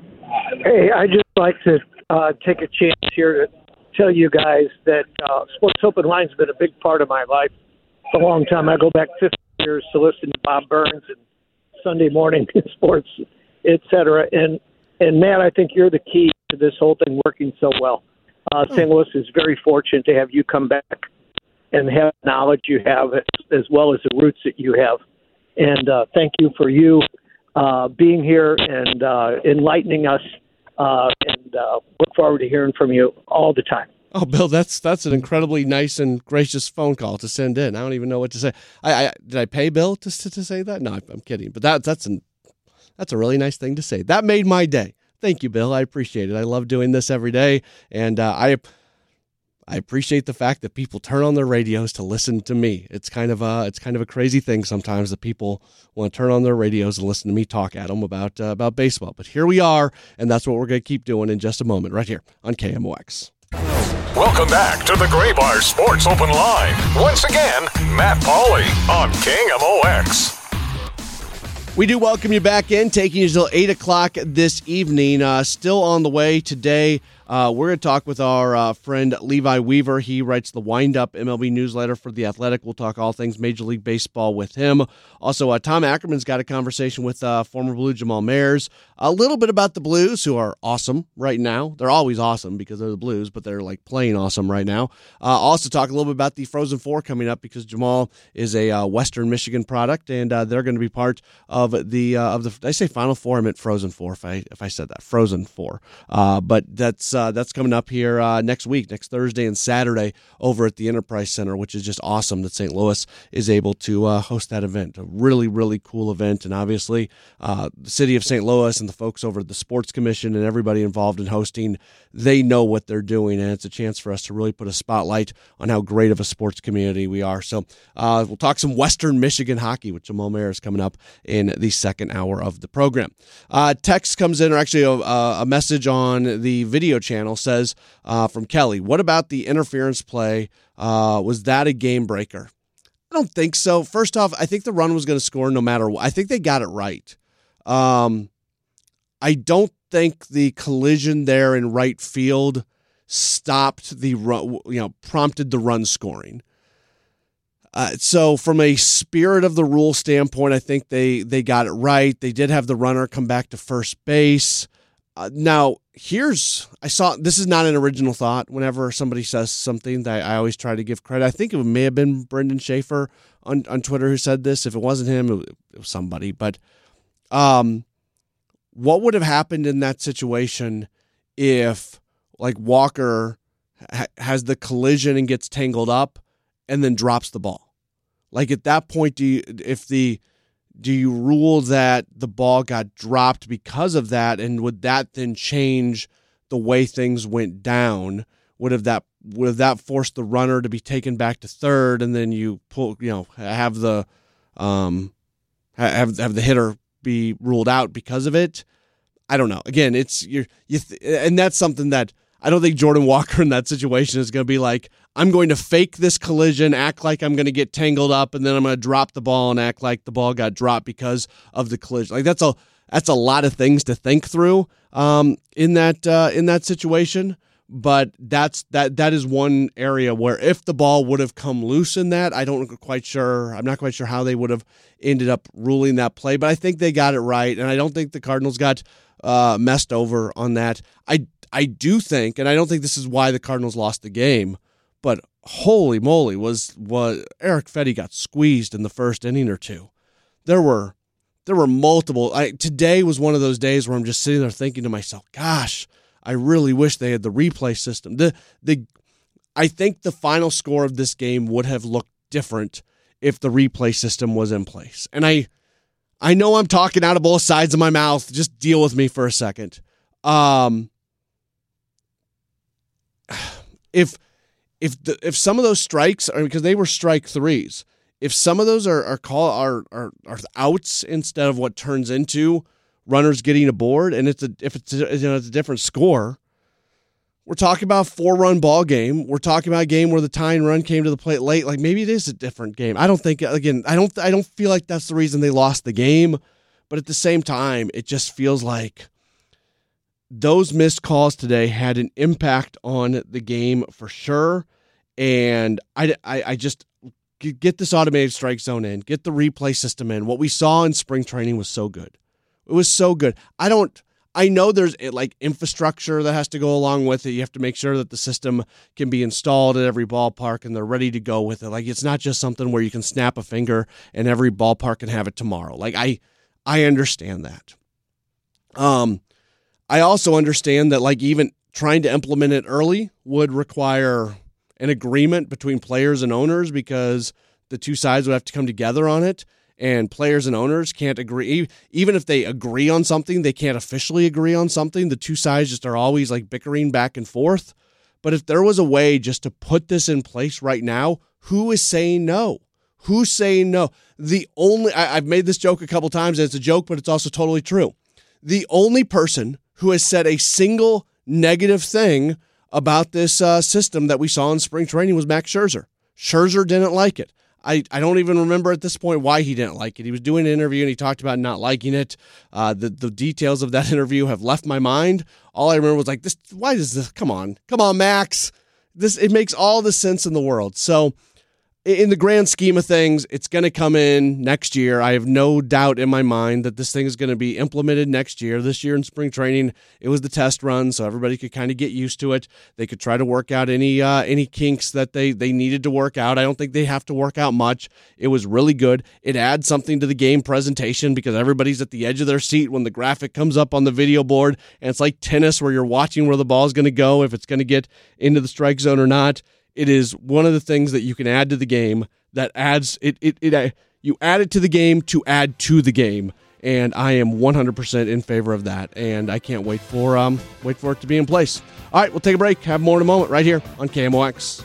Hey, I'd just like to uh, take a chance here to tell you guys that uh, Sports Open Line's been a big part of my life for a long time. I go back fifty years to listen to Bob Burns and Sunday morning sports, et cetera. And, and Matt, I think you're the key to this whole thing working so well. Uh, Saint Louis is very fortunate to have you come back and have the knowledge you have as, as well as the roots that you have. And uh, thank you for you uh, being here and uh, enlightening us. Uh, and uh, look forward to hearing from you all the time. Oh, Bill, that's that's an incredibly nice and gracious phone call to send in. I don't even know what to say. I, I did I pay Bill to to, to say that? No, I'm kidding. But that that's an that's a really nice thing to say. That made my day. Thank you, Bill. I appreciate it. I love doing this every day, and uh, I I appreciate the fact that people turn on their radios to listen to me. It's kind of a it's kind of a crazy thing sometimes that people want to turn on their radios and listen to me talk at them about uh, about baseball. But here we are, and that's what we're going to keep doing in just a moment, right here on K M O X. Welcome back to the Gray Bar Sports Open Line. Once again, Matt Pauley on K M O X. We do welcome you back in, taking you till eight o'clock this evening. Uh, still on the way today, uh, we're going to talk with our uh, friend Levi Weaver. He writes the Wind-Up M L B newsletter for The Athletic. We'll talk all things Major League Baseball with him. Also, uh, Tom Ackerman's got a conversation with uh, former Blue Jamal Mayers. A little bit about the Blues, who are awesome right now. They're always awesome because they're the Blues, but they're like playing awesome right now. Uh, also talk a little bit about the Frozen Four coming up because Jamal is a uh, Western Michigan product, and uh, they're going to be part of the uh, of the. Did I say Final Four? I meant Frozen Four. If I if I said that, Frozen Four. Uh, but that's uh, that's coming up here uh, next week, next Thursday and Saturday over at the Enterprise Center, which is just awesome that Saint Louis is able to uh, host that event. A really really cool event, and obviously uh, the city of Saint Louis and the folks over at the Sports Commission and everybody involved in hosting, they know what they're doing, and it's a chance for us to really put a spotlight on how great of a sports community we are. So uh, we'll talk some Western Michigan hockey with Jamal Mayers coming up in the second hour of the program. Uh, text comes in, or actually a, a message on the video channel says uh, from Kelly, what about the interference play? Uh, was that a game breaker? I don't think so. First off, I think the run was going to score no matter what. I think they got it right. Um, I don't think the collision there in right field stopped the run, you know, prompted the run scoring. Uh, so from a spirit of the rule standpoint, I think they, they got it right. They did have the runner come back to first base. Uh, now, here's, I saw, this is not an original thought. Whenever somebody says something, that I always try to give credit. I think it may have been Brendan Schaefer on, on Twitter who said this. If it wasn't him, it, it was somebody. But um, what would have happened in that situation if, like, Walker ha- has the collision and gets tangled up and then drops the ball? Like, at that point, do you, if the, do you rule that the ball got dropped because of that, and would that then change the way things went down? Would have that would have that forced the runner to be taken back to third, and then you pull, you know, have the um have have the hitter be ruled out because of it? I don't know. Again, it's you you th- and that's something that I don't think Jordan Walker in that situation is going to be like, I'm going to fake this collision, act like I'm going to get tangled up, and then I'm going to drop the ball and act like the ball got dropped because of the collision. Like that's a that's a lot of things to think through um, in that uh, in that situation. But that's that that is one area where if the ball would have come loose in that, I don't quite sure. I'm not quite sure how they would have ended up ruling that play. But I think they got it right, and I don't think the Cardinals got uh, messed over on that. I I do think, and I don't think this is why the Cardinals lost the game, but holy moly, was was Eric Fedde got squeezed in the first inning or two. There were there were multiple. I, today was one of those days where I'm just sitting there thinking to myself, gosh, I really wish they had the replay system. The the I think the final score of this game would have looked different if the replay system was in place. And I I know I'm talking out of both sides of my mouth. Just deal with me for a second. Um If if the, if some of those strikes are because they were strike threes, if some of those are are call are, are are outs instead of what turns into runners getting aboard, and it's a if it's a, you know it's a different score, we're talking about a four run ball game. We're talking about a game where the tying run came to the plate late. Like maybe it is a different game. I don't think again. I don't I don't feel like that's the reason they lost the game, but at the same time, it just feels like those missed calls today had an impact on the game for sure. And I, I, I just get this automated strike zone in, get the replay system in. What we saw in spring training was so good. It was so good. I don't, I know there's like infrastructure that has to go along with it. You have to make sure that the system can be installed at every ballpark and they're ready to go with it. Like it's not just something where you can snap a finger and every ballpark can have it tomorrow. Like I, I understand that. Um, I also understand that like even trying to implement it early would require an agreement between players and owners because the two sides would have to come together on it, and players and owners can't agree. Even if they agree on something, they can't officially agree on something. The two sides just are always like bickering back and forth. But if there was a way just to put this in place right now, who is saying no? Who's saying no? The only, I, I've made this joke a couple times, and it's a joke, but it's also totally true. The only person who has said a single negative thing about this uh, system that we saw in spring training was Max Scherzer. Scherzer didn't like it. I, I don't even remember at this point why he didn't like it. He was doing an interview and he talked about not liking it. Uh, the, the details of that interview have left my mind. All I remember was like, this. Why does this? Come on. Come on, Max. This It makes all the sense in the world. So in the grand scheme of things, it's going to come in next year. I have no doubt in my mind that this thing is going to be implemented next year. This year in spring training, it was the test run, so everybody could kind of get used to it. They could try to work out any uh, any kinks that they, they needed to work out. I don't think they have to work out much. It was really good. It adds something to the game presentation because everybody's at the edge of their seat when the graphic comes up on the video board, and it's like tennis where you're watching where the ball is going to go, if it's going to get into the strike zone or not. It is one of the things that you can add to the game that adds it. It, it uh, you add it to the game to add to the game, and I am one hundred percent in favor of that. And I can't wait for um wait for it to be in place. All right, we'll take a break. Have more in a moment right here on K M O X.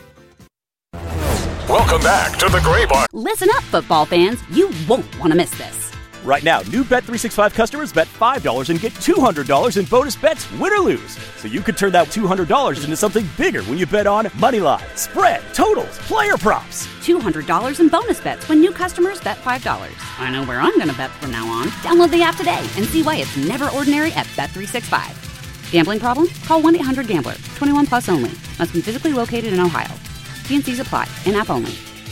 Welcome back to the Gray Bar. Listen up, football fans. You won't want to miss this. Right now, new Bet three sixty-five customers bet five dollars and get two hundred dollars in bonus bets, win or lose. So you could turn that two hundred dollars into something bigger when you bet on money line, spread, totals, player props. two hundred dollars in bonus bets when new customers bet five dollars. I know where I'm going to bet from now on. Download the app today and see why it's never ordinary at Bet three sixty-five. Gambling problem? Call one eight hundred gambler. twenty-one plus only. Must be physically located in Ohio. T and C's apply. In-app only.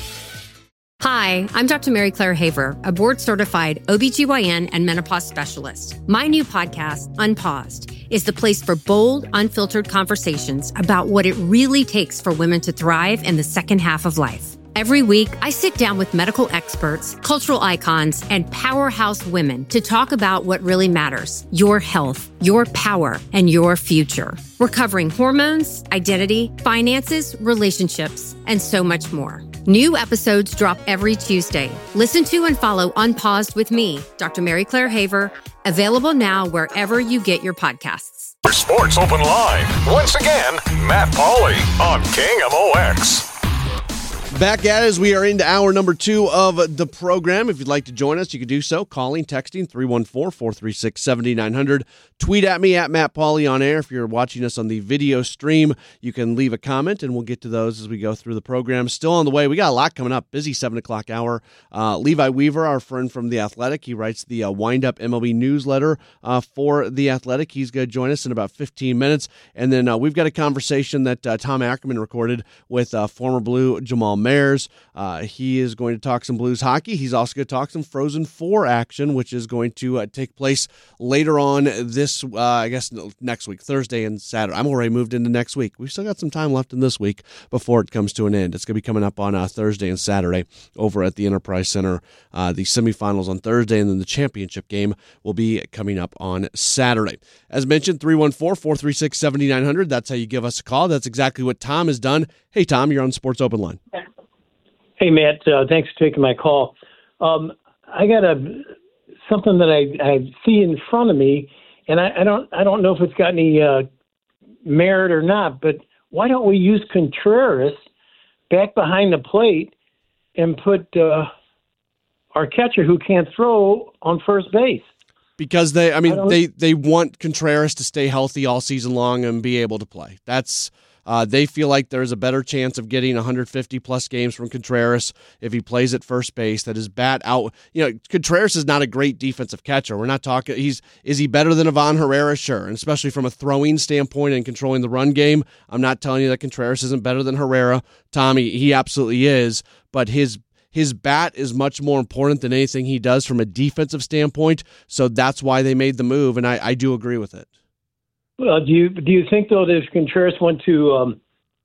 Hi, I'm Doctor Mary Claire Haver, a board-certified O B G Y N and menopause specialist. My new podcast, Unpaused, is the place for bold, unfiltered conversations about what it really takes for women to thrive in the second half of life. Every week, I sit down with medical experts, cultural icons, and powerhouse women to talk about what really matters: your health, your power, and your future. We're covering hormones, identity, finances, relationships, and so much more. New episodes drop every Tuesday. Listen to and follow Unpaused with me, Doctor Mary Claire Haver, available now wherever you get your podcasts. Sports Open Line. Once again, Matt Pauley on King M O X. Back at it as we are into hour number two of the program. If you'd like to join us, you can do so. Calling, texting, three one four, four three six, seven nine zero zero. Tweet at me, at Matt Pauley on air. If you're watching us on the video stream, you can leave a comment, and we'll get to those as we go through the program. Still on the way. We got a lot coming up. Busy seven o'clock hour. Uh, Levi Weaver, our friend from The Athletic, he writes the uh, Wind-Up M L B newsletter uh, for The Athletic. He's going to join us in about fifteen minutes. And then uh, we've got a conversation that uh, Tom Ackerman recorded with uh, former Blue Jamal Mayers. Uh, he is going to talk some Blues hockey. He's also going to talk some Frozen four action, which is going to uh, take place later on this, uh, I guess, next week, Thursday and Saturday. I'm already moved into next week. We've still got some time left in this week before it comes to an end. It's going to be coming up on uh, Thursday and Saturday over at the Enterprise Center. Uh, the semifinals on Thursday, and then the championship game will be coming up on Saturday. As mentioned, three one four, four three six, seven nine zero zero. That's how you give us a call. That's exactly what Tom has done. Hey, Tom, you're on Sports Open Line. Hey, Matt. Uh, thanks for taking my call. Um, I got a something that I, I see in front of me, and I, I don't I don't know if it's got any uh, merit or not. But why don't we use Contreras back behind the plate and put uh, our catcher who can't throw on first base? Because they, I mean, I they they want Contreras to stay healthy all season long and be able to play. That's Uh, they feel like there's a better chance of getting one hundred fifty plus games from Contreras if he plays at first base. That his bat out. You know, Contreras is not a great defensive catcher. We're not talking. He's is he better than Ivan Herrera? Sure, and especially from a throwing standpoint and controlling the run game. I'm not telling you that Contreras isn't better than Herrera. Tommy, he absolutely is. But his his bat is much more important than anything he does from a defensive standpoint. So that's why they made the move, and I, I do agree with it. Well, do you do you think though that if Contreras went to um,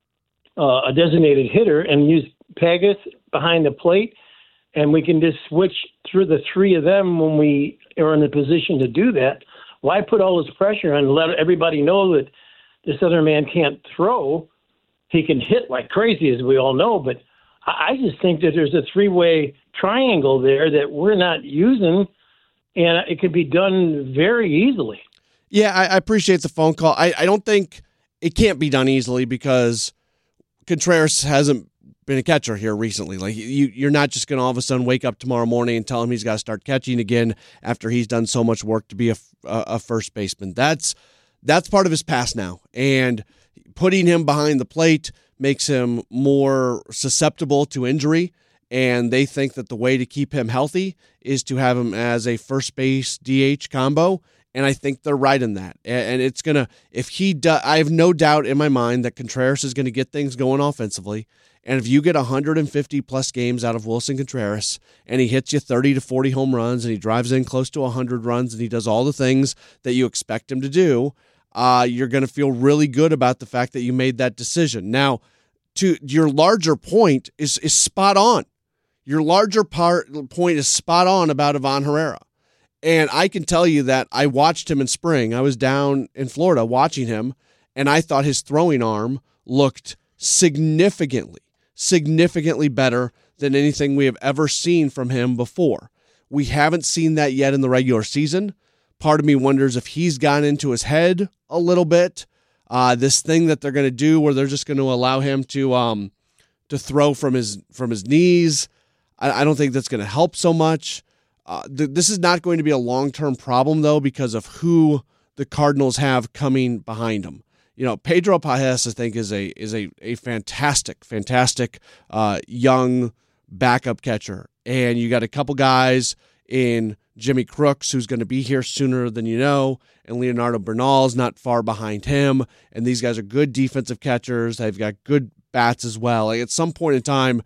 uh, a designated hitter and use Pegas behind the plate, and we can just switch through the three of them when we are in a position to do that? Why put all this pressure on and let everybody know that this other man can't throw? He can hit like crazy, as we all know, but I just think that there's a three-way triangle there that we're not using, and it could be done very easily. Yeah, I, I appreciate the phone call. I, I don't think it can't be done easily because Contreras hasn't been a catcher here recently. Like you, you're not just going to all of a sudden wake up tomorrow morning and tell him he's got to start catching again after he's done so much work to be a, a, a first baseman. That's that's part of his past now, and putting him behind the plate makes him more susceptible to injury. And they think that the way to keep him healthy is to have him as a first base D H combo. And I think they're right in that. And it's going to, if he does, I have no doubt in my mind that Contreras is going to get things going offensively. And if you get one hundred fifty plus games out of Wilson Contreras and he hits you thirty to forty home runs and he drives in close to one hundred runs and he does all the things that you expect him to do, uh, you're going to feel really good about the fact that you made that decision. Now, to your larger point is, is spot on. Your larger part point is spot on about Ivan Herrera. And I can tell you that I watched him in spring. I was down in Florida watching him, and I thought his throwing arm looked significantly, significantly better than anything we have ever seen from him before. We haven't seen that yet in the regular season. Part of me wonders if he's gotten into his head a little bit. Uh, this thing that they're going to do where they're just going to allow him to um, to throw from his from his knees, I, I don't think that's going to help so much. Uh, th- this is not going to be a long-term problem, though, because of who the Cardinals have coming behind them. You know, Pedro Pages, I think, is a is a a fantastic, fantastic uh, young backup catcher, and you got a couple guys in Jimmy Crooks, who's going to be here sooner than you know, and Leonardo Bernal's not far behind him, and these guys are good defensive catchers. They've got good bats as well. Like at some point in time,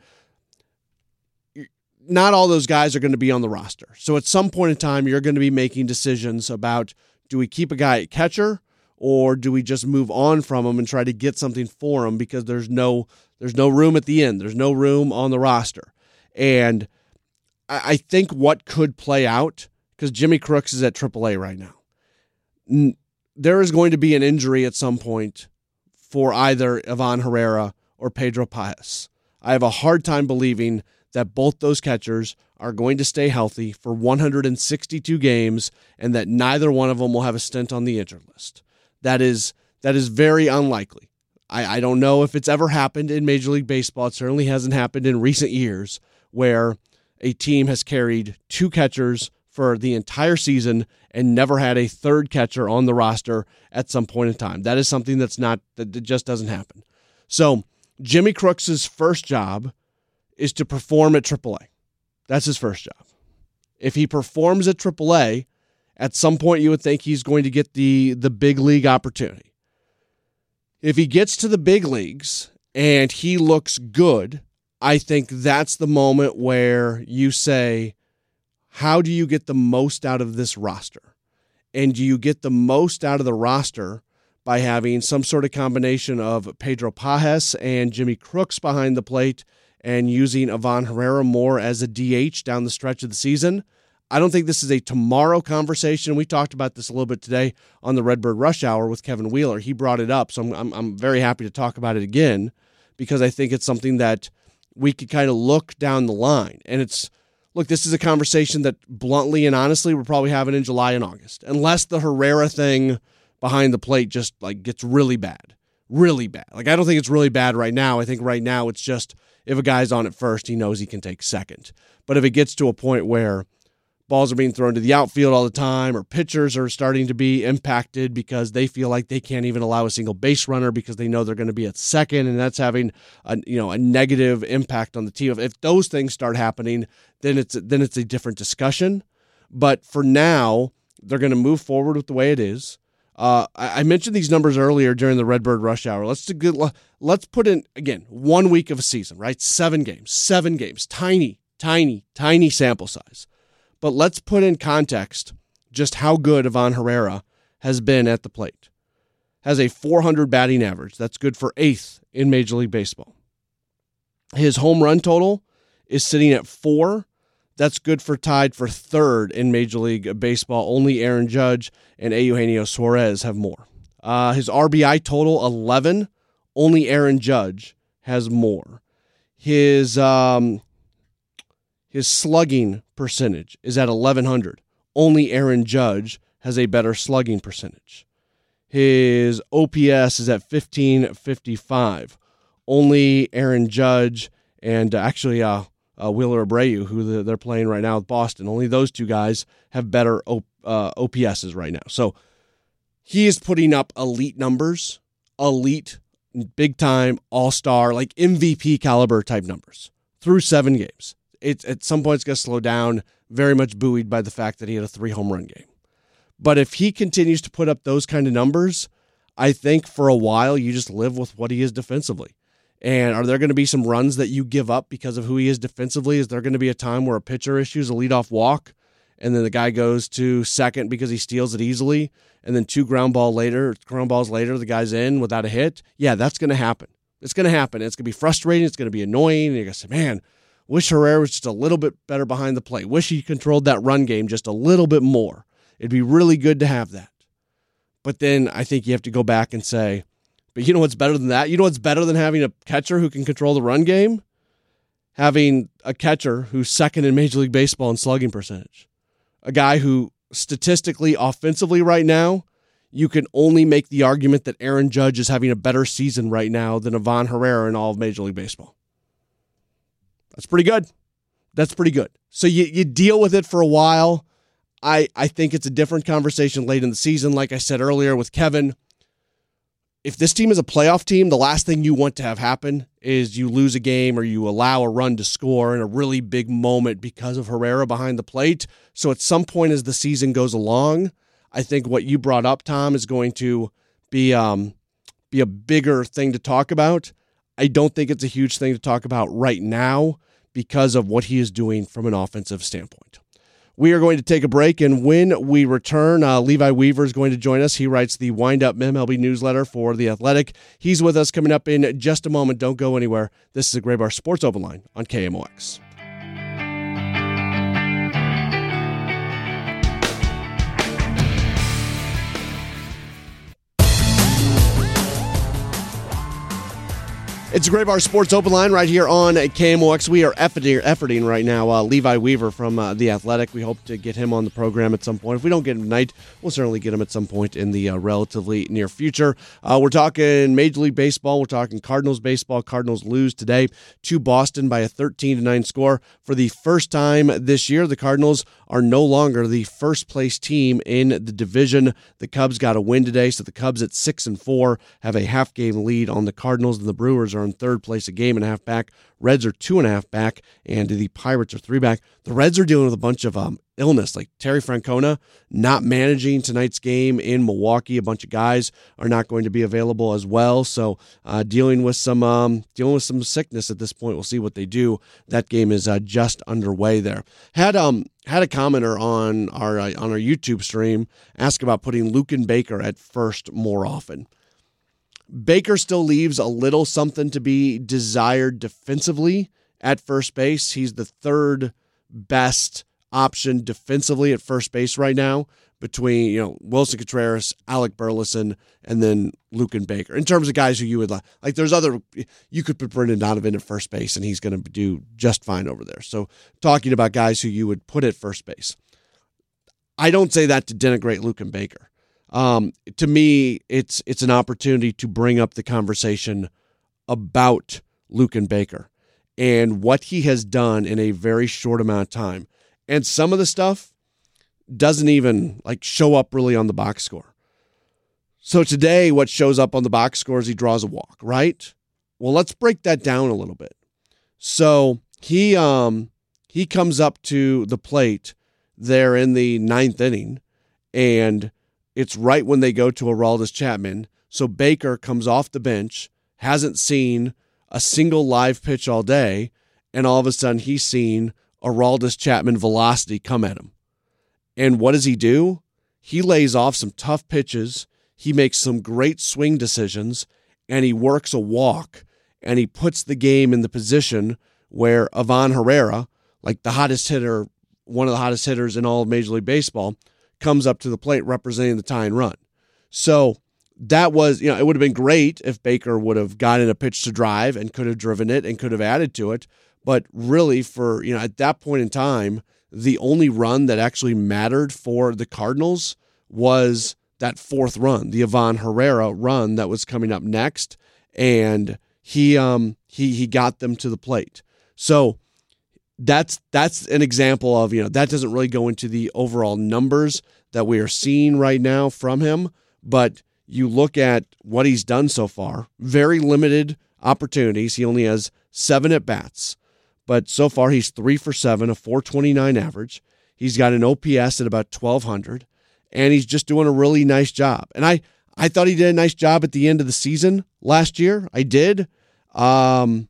not all those guys are going to be on the roster. So at some point in time, you're going to be making decisions about, do we keep a guy at catcher or do we just move on from him and try to get something for him because there's no there's no room at the end. There's no room on the roster. And I think what could play out, because Jimmy Crooks is at triple A right now, there is going to be an injury at some point for either Ivan Herrera or Pedro Paez. I have a hard time believing that both those catchers are going to stay healthy for one hundred sixty-two games and that neither one of them will have a stint on the injured list. That is that is very unlikely. I, I don't know if it's ever happened in Major League Baseball. It certainly hasn't happened in recent years where a team has carried two catchers for the entire season and never had a third catcher on the roster at some point in time. That is something that's not that just doesn't happen. So Jimmy Crooks' first job is to perform at triple A. That's his first job. If he performs at triple A, at some point you would think he's going to get the, the big league opportunity. If he gets to the big leagues and he looks good, I think that's the moment where you say, how do you get the most out of this roster? And do you get the most out of the roster by having some sort of combination of Pedro Paez and Jimmy Crooks behind the plate and using Ivan Herrera more as a D H down the stretch of the season? I don't think this is a tomorrow conversation. We talked about this a little bit today on the Redbird Rush Hour with Kevin Wheeler. He brought it up, so I'm, I'm, I'm very happy to talk about it again because I think it's something that we could kind of look down the line. And it's, look, this is a conversation that bluntly and honestly we're probably having in July and August, unless the Herrera thing behind the plate just like gets really bad, really bad. Like, I don't think it's really bad right now. I think right now it's just if a guy's on at first, he knows he can take second. But if it gets to a point where balls are being thrown to the outfield all the time, or pitchers are starting to be impacted because they feel like they can't even allow a single base runner because they know they're going to be at second, and that's having a, you know, a negative impact on the team. If those things start happening, then it's then it's a different discussion. But for now, they're going to move forward with the way it is. Uh, I, I mentioned these numbers earlier during the Redbird Rush Hour. Let's do good. Let's put in again one week of a season, right? Seven games, seven games, tiny, tiny, tiny sample size. But let's put in context just how good Ivan Herrera has been at the plate. Has a four hundred batting average. That's good for eighth in Major League Baseball. His home run total is sitting at four. That's good for tied for third in Major League Baseball. Only Aaron Judge and Eugenio Suarez have more. Uh, his R B I total, eleven. Only Aaron Judge has more. His... Um, His slugging percentage is at eleven hundred. Only Aaron Judge has a better slugging percentage. His O P S is at fifteen fifty-five. Only Aaron Judge and uh, actually uh, uh, Wheeler Abreu, who they're playing right now with Boston, only those two guys have better o- uh, O P S's right now. So he is putting up elite numbers, elite, big-time, all-star, like M V P caliber type numbers through seven games. It's at some point it's going to slow down, very much buoyed by the fact that he had a three home run game. But if he continues to put up those kind of numbers, I think for a while you just live with what he is defensively. And are there going to be some runs that you give up because of who he is defensively? Is there going to be a time where a pitcher issues a leadoff walk and then the guy goes to second because he steals it easily, and then two ground ball later, ground balls later, the guy's in without a hit? Yeah, that's going to happen. It's going to happen. It's going to be frustrating. It's going to be annoying. And you're going to say, man, wish Herrera was just a little bit better behind the plate. Wish he controlled that run game just a little bit more. It'd be really good to have that. But then I think you have to go back and say, but you know what's better than that? You know what's better than having a catcher who can control the run game? Having a catcher who's second in Major League Baseball in slugging percentage. A guy who statistically, offensively right now, you can only make the argument that Aaron Judge is having a better season right now than Ivan Herrera in all of Major League Baseball. That's pretty good. That's pretty good. So you, you deal with it for a while. I, I think it's a different conversation late in the season. Like I said earlier with Kevin, if this team is a playoff team, the last thing you want to have happen is you lose a game or you allow a run to score in a really big moment because of Herrera behind the plate. So at some point as the season goes along, I think what you brought up, Tom, is going to be um, be a bigger thing to talk about. I don't think it's a huge thing to talk about right now because of what he is doing from an offensive standpoint. We are going to take a break, and when we return, uh, Levi Weaver is going to join us. He writes the Wind-Up M L B newsletter for The Athletic. He's with us coming up in just a moment. Don't go anywhere. This is a Graybar Sports Open Line on K M O X. It's a Graybar Sports Open Line right here on K M O X. We are efforting, efforting right now uh, Levi Weaver from uh, The Athletic. We hope to get him on the program at some point. If we don't get him tonight, we'll certainly get him at some point in the uh, relatively near future. Uh, we're talking Major League Baseball. We're talking Cardinals baseball. Cardinals lose today to Boston by a thirteen to nine score. For the first time this year, the Cardinals are no longer the first-place team in the division. The Cubs got a win today, so the Cubs at six and four have a half-game lead on the Cardinals, and the Brewers are in third place, a game and a half back. Reds are two and a half back, and the Pirates are three back. The Reds are dealing with a bunch of um, illness, like Terry Francona not managing tonight's game in Milwaukee. A bunch of guys are not going to be available as well, so uh, dealing with some um, dealing with some sickness at this point. We'll see what they do. That game is uh, just underway there. Had um had a commenter on our uh, on our YouTube stream ask about putting Luken Baker at first more often. Baker still leaves a little something to be desired defensively at first base. He's the third best option defensively at first base right now between, you know, Wilson Contreras, Alec Burleson, and then Luken Baker. In terms of guys who you would like, like there's other, you could put Brendan Donovan at first base and he's going to do just fine over there. So talking about guys who you would put at first base. I don't say that to denigrate Luken Baker. Um, to me, it's it's an opportunity to bring up the conversation about Luken Baker and what he has done in a very short amount of time. And some of the stuff doesn't even like show up really on the box score. So today, what shows up on the box score is he draws a walk, right? Well, let's break that down a little bit. So he um he comes up to the plate there in the ninth inning, and it's right when they go to Aroldis Chapman. So Baker comes off the bench, hasn't seen a single live pitch all day, and all of a sudden he's seen Aroldis Chapman velocity come at him. And what does he do? He lays off some tough pitches, he makes some great swing decisions, and he works a walk, and he puts the game in the position where Ivan Herrera, like the hottest hitter, one of the hottest hitters in all of Major League Baseball, comes up to the plate representing the tie and run. So that was, you know, it would have been great if Baker would have gotten a pitch to drive and could have driven it and could have added to it. But really for, you know, at that point in time, the only run that actually mattered for the Cardinals was that fourth run, the Ivan Herrera run that was coming up next. And he, um, he, he got them to the plate. So That's that's an example of, you know, that doesn't really go into the overall numbers that we are seeing right now from him, but you look at what he's done so far, very limited opportunities. He only has seven at-bats, but so far he's three for seven, a four twenty-nine average. He's got an O P S at about twelve hundred, and he's just doing a really nice job. And I, I thought he did a nice job at the end of the season last year. I did. Um...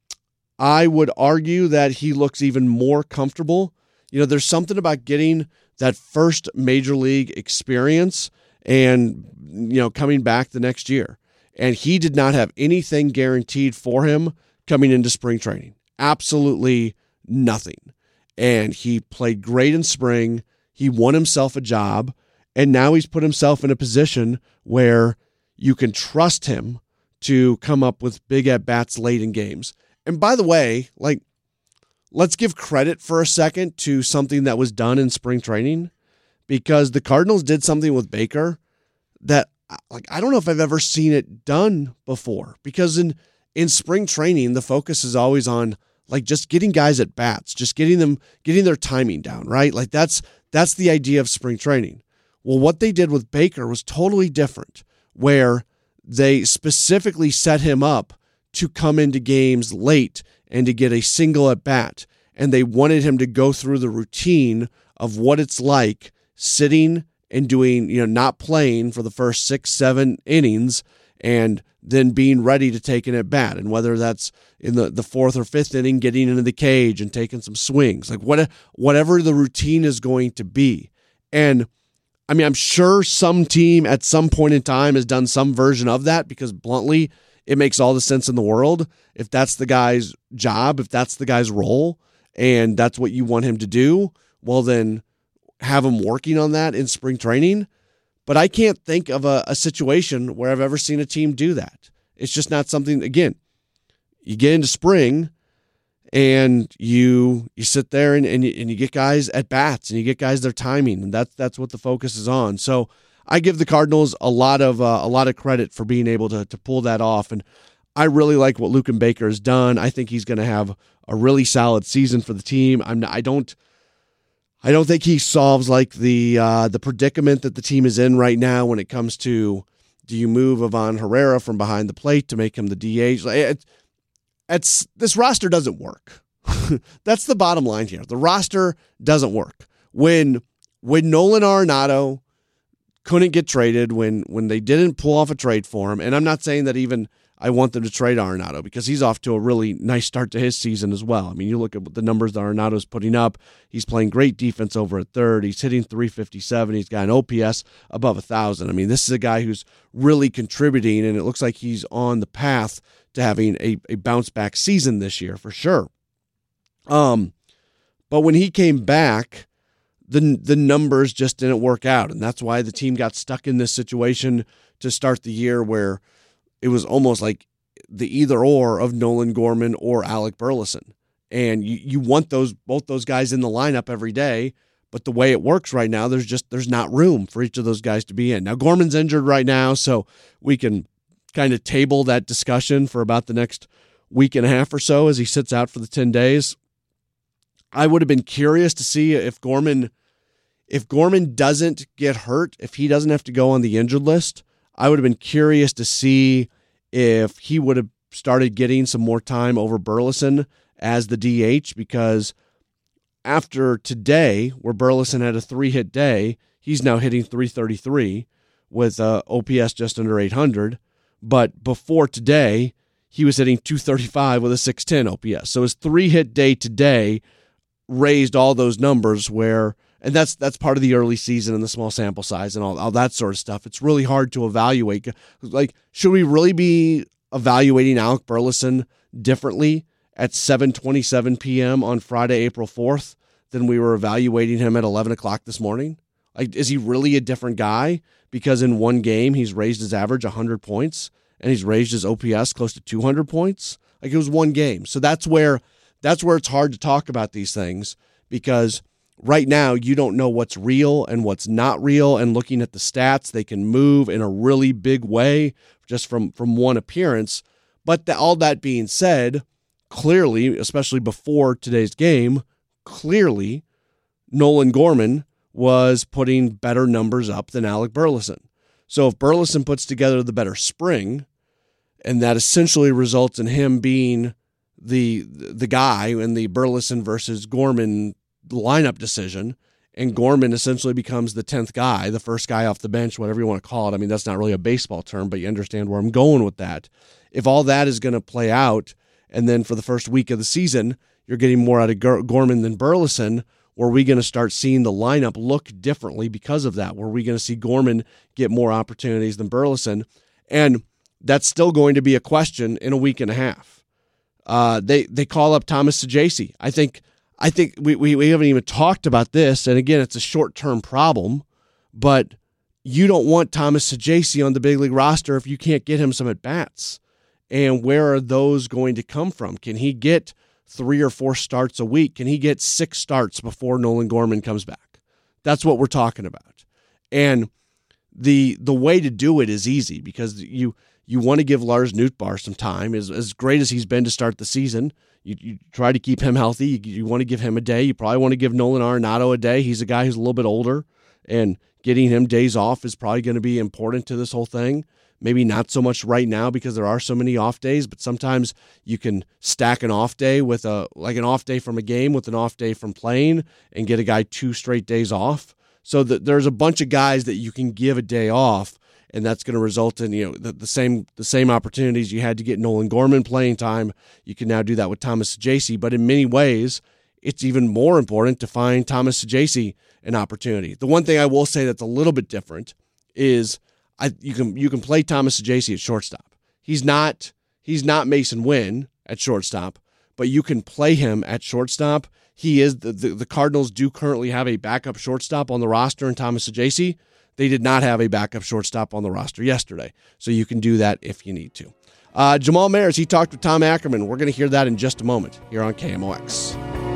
I would argue that he looks even more comfortable. You know, there's something about getting that first major league experience and, you know, coming back the next year. And he did not have anything guaranteed for him coming into spring training. Absolutely nothing. And he played great in spring. He won himself a job. And now he's put himself in a position where you can trust him to come up with big at-bats late in games. And by the way, like, let's give credit for a second to something that was done in spring training, because the Cardinals did something with Baker that, like, I don't know if I've ever seen it done before, because in, in spring training, the focus is always on, like, just getting guys at bats, just getting them, getting their timing down, right? Like, that's, that's the idea of spring training. Well, what they did with Baker was totally different, where they specifically set him up to come into games late and to get a single at bat. And they wanted him to go through the routine of what it's like sitting and doing, you know, not playing for the first six, seven innings. And than being ready to take an at bat. And whether that's in the, the fourth or fifth inning, getting into the cage and taking some swings, like what, whatever the routine is going to be. And I mean, I'm sure some team at some point in time has done some version of that, because bluntly, it makes all the sense in the world. If that's the guy's job, if that's the guy's role, and that's what you want him to do, well, then have him working on that in spring training. But I can't think of a, a situation where I've ever seen a team do that. It's just not something, again, you get into spring and you you sit there and, and, you, and you get guys at bats and you get guys their timing, and that's that's what the focus is on. So I give the Cardinals a lot of uh, a lot of credit for being able to to pull that off, and I really like what Luken Baker has done. I think he's going to have a really solid season for the team. I'm I don't I don't think he solves like the uh, the predicament that the team is in right now when it comes to, do you move Ivan Herrera from behind the plate to make him the D H? It, it's this roster doesn't work. That's the bottom line here. The roster doesn't work. When when Nolan Arenado couldn't get traded, when when they didn't pull off a trade for him, and I'm not saying that even I want them to trade Arenado, because he's off to a really nice start to his season as well. I mean, you look at the numbers that Arenado's putting up. He's playing great defense over at third. He's hitting three fifty-seven. He's got an O P S above one thousand. I mean, this is a guy who's really contributing, and it looks like he's on the path to having a, a bounce-back season this year for sure. Um, but when he came back, the the numbers just didn't work out, and that's why the team got stuck in this situation to start the year where it was almost like the either or of Nolan Gorman or Alec Burleson. And you, you want those both those guys in the lineup every day, but the way it works right now, there's just there's not room for each of those guys to be in. Now, Gorman's injured right now, so we can kind of table that discussion for about the next week and a half or so as he sits out for the ten days. I would have been curious to see if Gorman if Gorman doesn't get hurt, if he doesn't have to go on the injured list, I would have been curious to see if he would have started getting some more time over Burleson as the D H, because after today, where Burleson had a three-hit day, he's now hitting three thirty-three with uh, O P S just under eight hundred. But before today, he was hitting two thirty-five with a six ten O P S. So his three-hit day today raised all those numbers where, and that's that's part of the early season and the small sample size and all, all that sort of stuff. It's really hard to evaluate. Like, should we really be evaluating Alec Burleson differently at seven twenty-seven p.m. on Friday, April fourth, than we were evaluating him at eleven o'clock this morning? Like, is he really a different guy because in one game he's raised his average one hundred points and he's raised his O P S close to two hundred points? Like, it was one game. So that's where that's where it's hard to talk about these things, because right now you don't know what's real and what's not real, and looking at the stats, they can move in a really big way just from, from one appearance. But the, all that being said, clearly, especially before today's game, clearly Nolan Gorman was putting better numbers up than Alec Burleson. So if Burleson puts together the better spring, and that essentially results in him being the the guy in the Burleson versus Gorman lineup decision, and Gorman essentially becomes the tenth guy, the first guy off the bench, whatever you want to call it. I mean, that's not really a baseball term, but you understand where I'm going with that. If all that is going to play out, and then for the first week of the season, you're getting more out of Gorman than Burleson, were we going to start seeing the lineup look differently because of that? Were we going to see Gorman get more opportunities than Burleson? And that's still going to be a question in a week and a half. Uh, they they call up Thomas Saggese. I think I think we, we, we haven't even talked about this, and again, it's a short-term problem, but you don't want Thomas Saggese on the big league roster if you can't get him some at-bats. And where are those going to come from? Can he get three or four starts a week? Can he get six starts before Nolan Gorman comes back? That's what we're talking about. And the the way to do it is easy, because you you want to give Lars Nootbaar some time. As, as great as he's been to start the season, you, you try to keep him healthy. You, you want to give him a day. You probably want to give Nolan Arenado a day. He's a guy who's a little bit older, and getting him days off is probably going to be important to this whole thing. Maybe not so much right now because there are so many off days, but sometimes you can stack an off day with a, like an off day from a game with an off day from playing, and get a guy two straight days off. So that there's a bunch of guys that you can give a day off, and that's going to result in, you know, the, the same the same opportunities you had to get Nolan Gorman playing time. You can now do that with Thomas Saggese, but in many ways, it's even more important to find Thomas Saggese an opportunity. The one thing I will say that's a little bit different is I you can you can play Thomas Saggese at shortstop. He's not he's not Mason Wynn at shortstop, but you can play him at shortstop. He is the, the, the Cardinals do currently have a backup shortstop on the roster in Thomas Saggese. They did not have a backup shortstop on the roster yesterday, so you can do that if you need to. Uh, Jamal Mayers, he talked with Tom Ackerman. We're going to hear that in just a moment here on K M O X.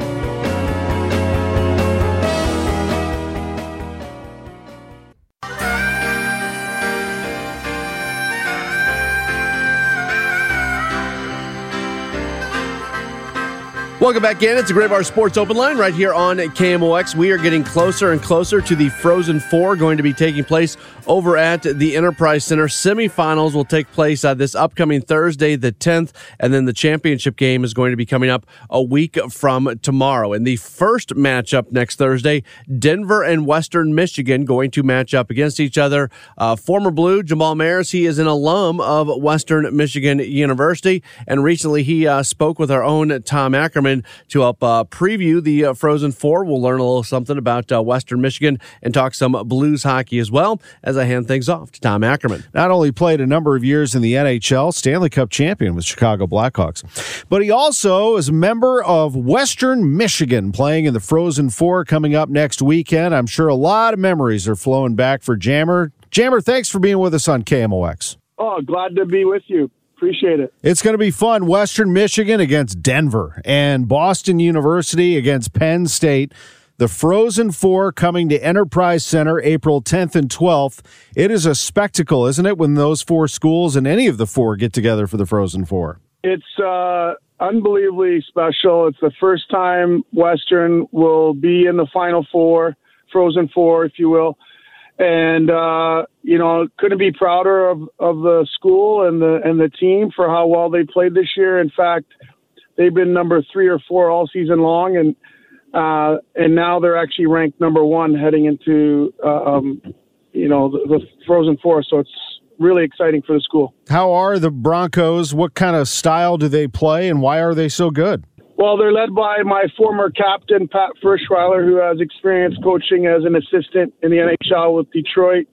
Welcome back in. It's a Gray Bar Sports Open Line right here on K M O X. We are getting closer and closer to the Frozen Four going to be taking place over at the Enterprise Center. Semifinals will take place uh, this upcoming Thursday, the tenth, and then the championship game is going to be coming up a week from tomorrow. In the first matchup next Thursday, Denver and Western Michigan going to match up against each other. Uh, former Blue, Jamal Mayers, he is an alum of Western Michigan University, and recently he uh, spoke with our own Tom Ackerman to help uh, preview the uh, Frozen Four. We'll learn a little something about uh, Western Michigan and talk some Blues hockey as well as I hand things off to Tom Ackerman. Not only played a number of years in the N H L, Stanley Cup champion with Chicago Blackhawks, but he also is a member of Western Michigan playing in the Frozen Four coming up next weekend. I'm sure a lot of memories are flowing back for Jammer. Jammer, thanks for being with us on K M O X. Oh, glad to be with you. Appreciate it. It's going to be fun. Western Michigan against Denver and Boston University against Penn State. The Frozen Four coming to Enterprise Center April tenth and twelfth. It is a spectacle, isn't it, when those four schools and any of the four get together for the Frozen Four? It's uh, unbelievably special. It's the first time Western will be in the Final Four, Frozen Four, if you will. And, uh, you know, couldn't be prouder of, of the school and the and the team for how well they played this year. In fact, they've been number three or four all season long, and uh, and now they're actually ranked number one heading into, uh, um, you know, the, the Frozen Four. So it's really exciting for the school. How are the Broncos? What kind of style do they play, and why are they so good? Well, they're led by my former captain, Pat Frischweiler, who has experience coaching as an assistant in the N H L with Detroit,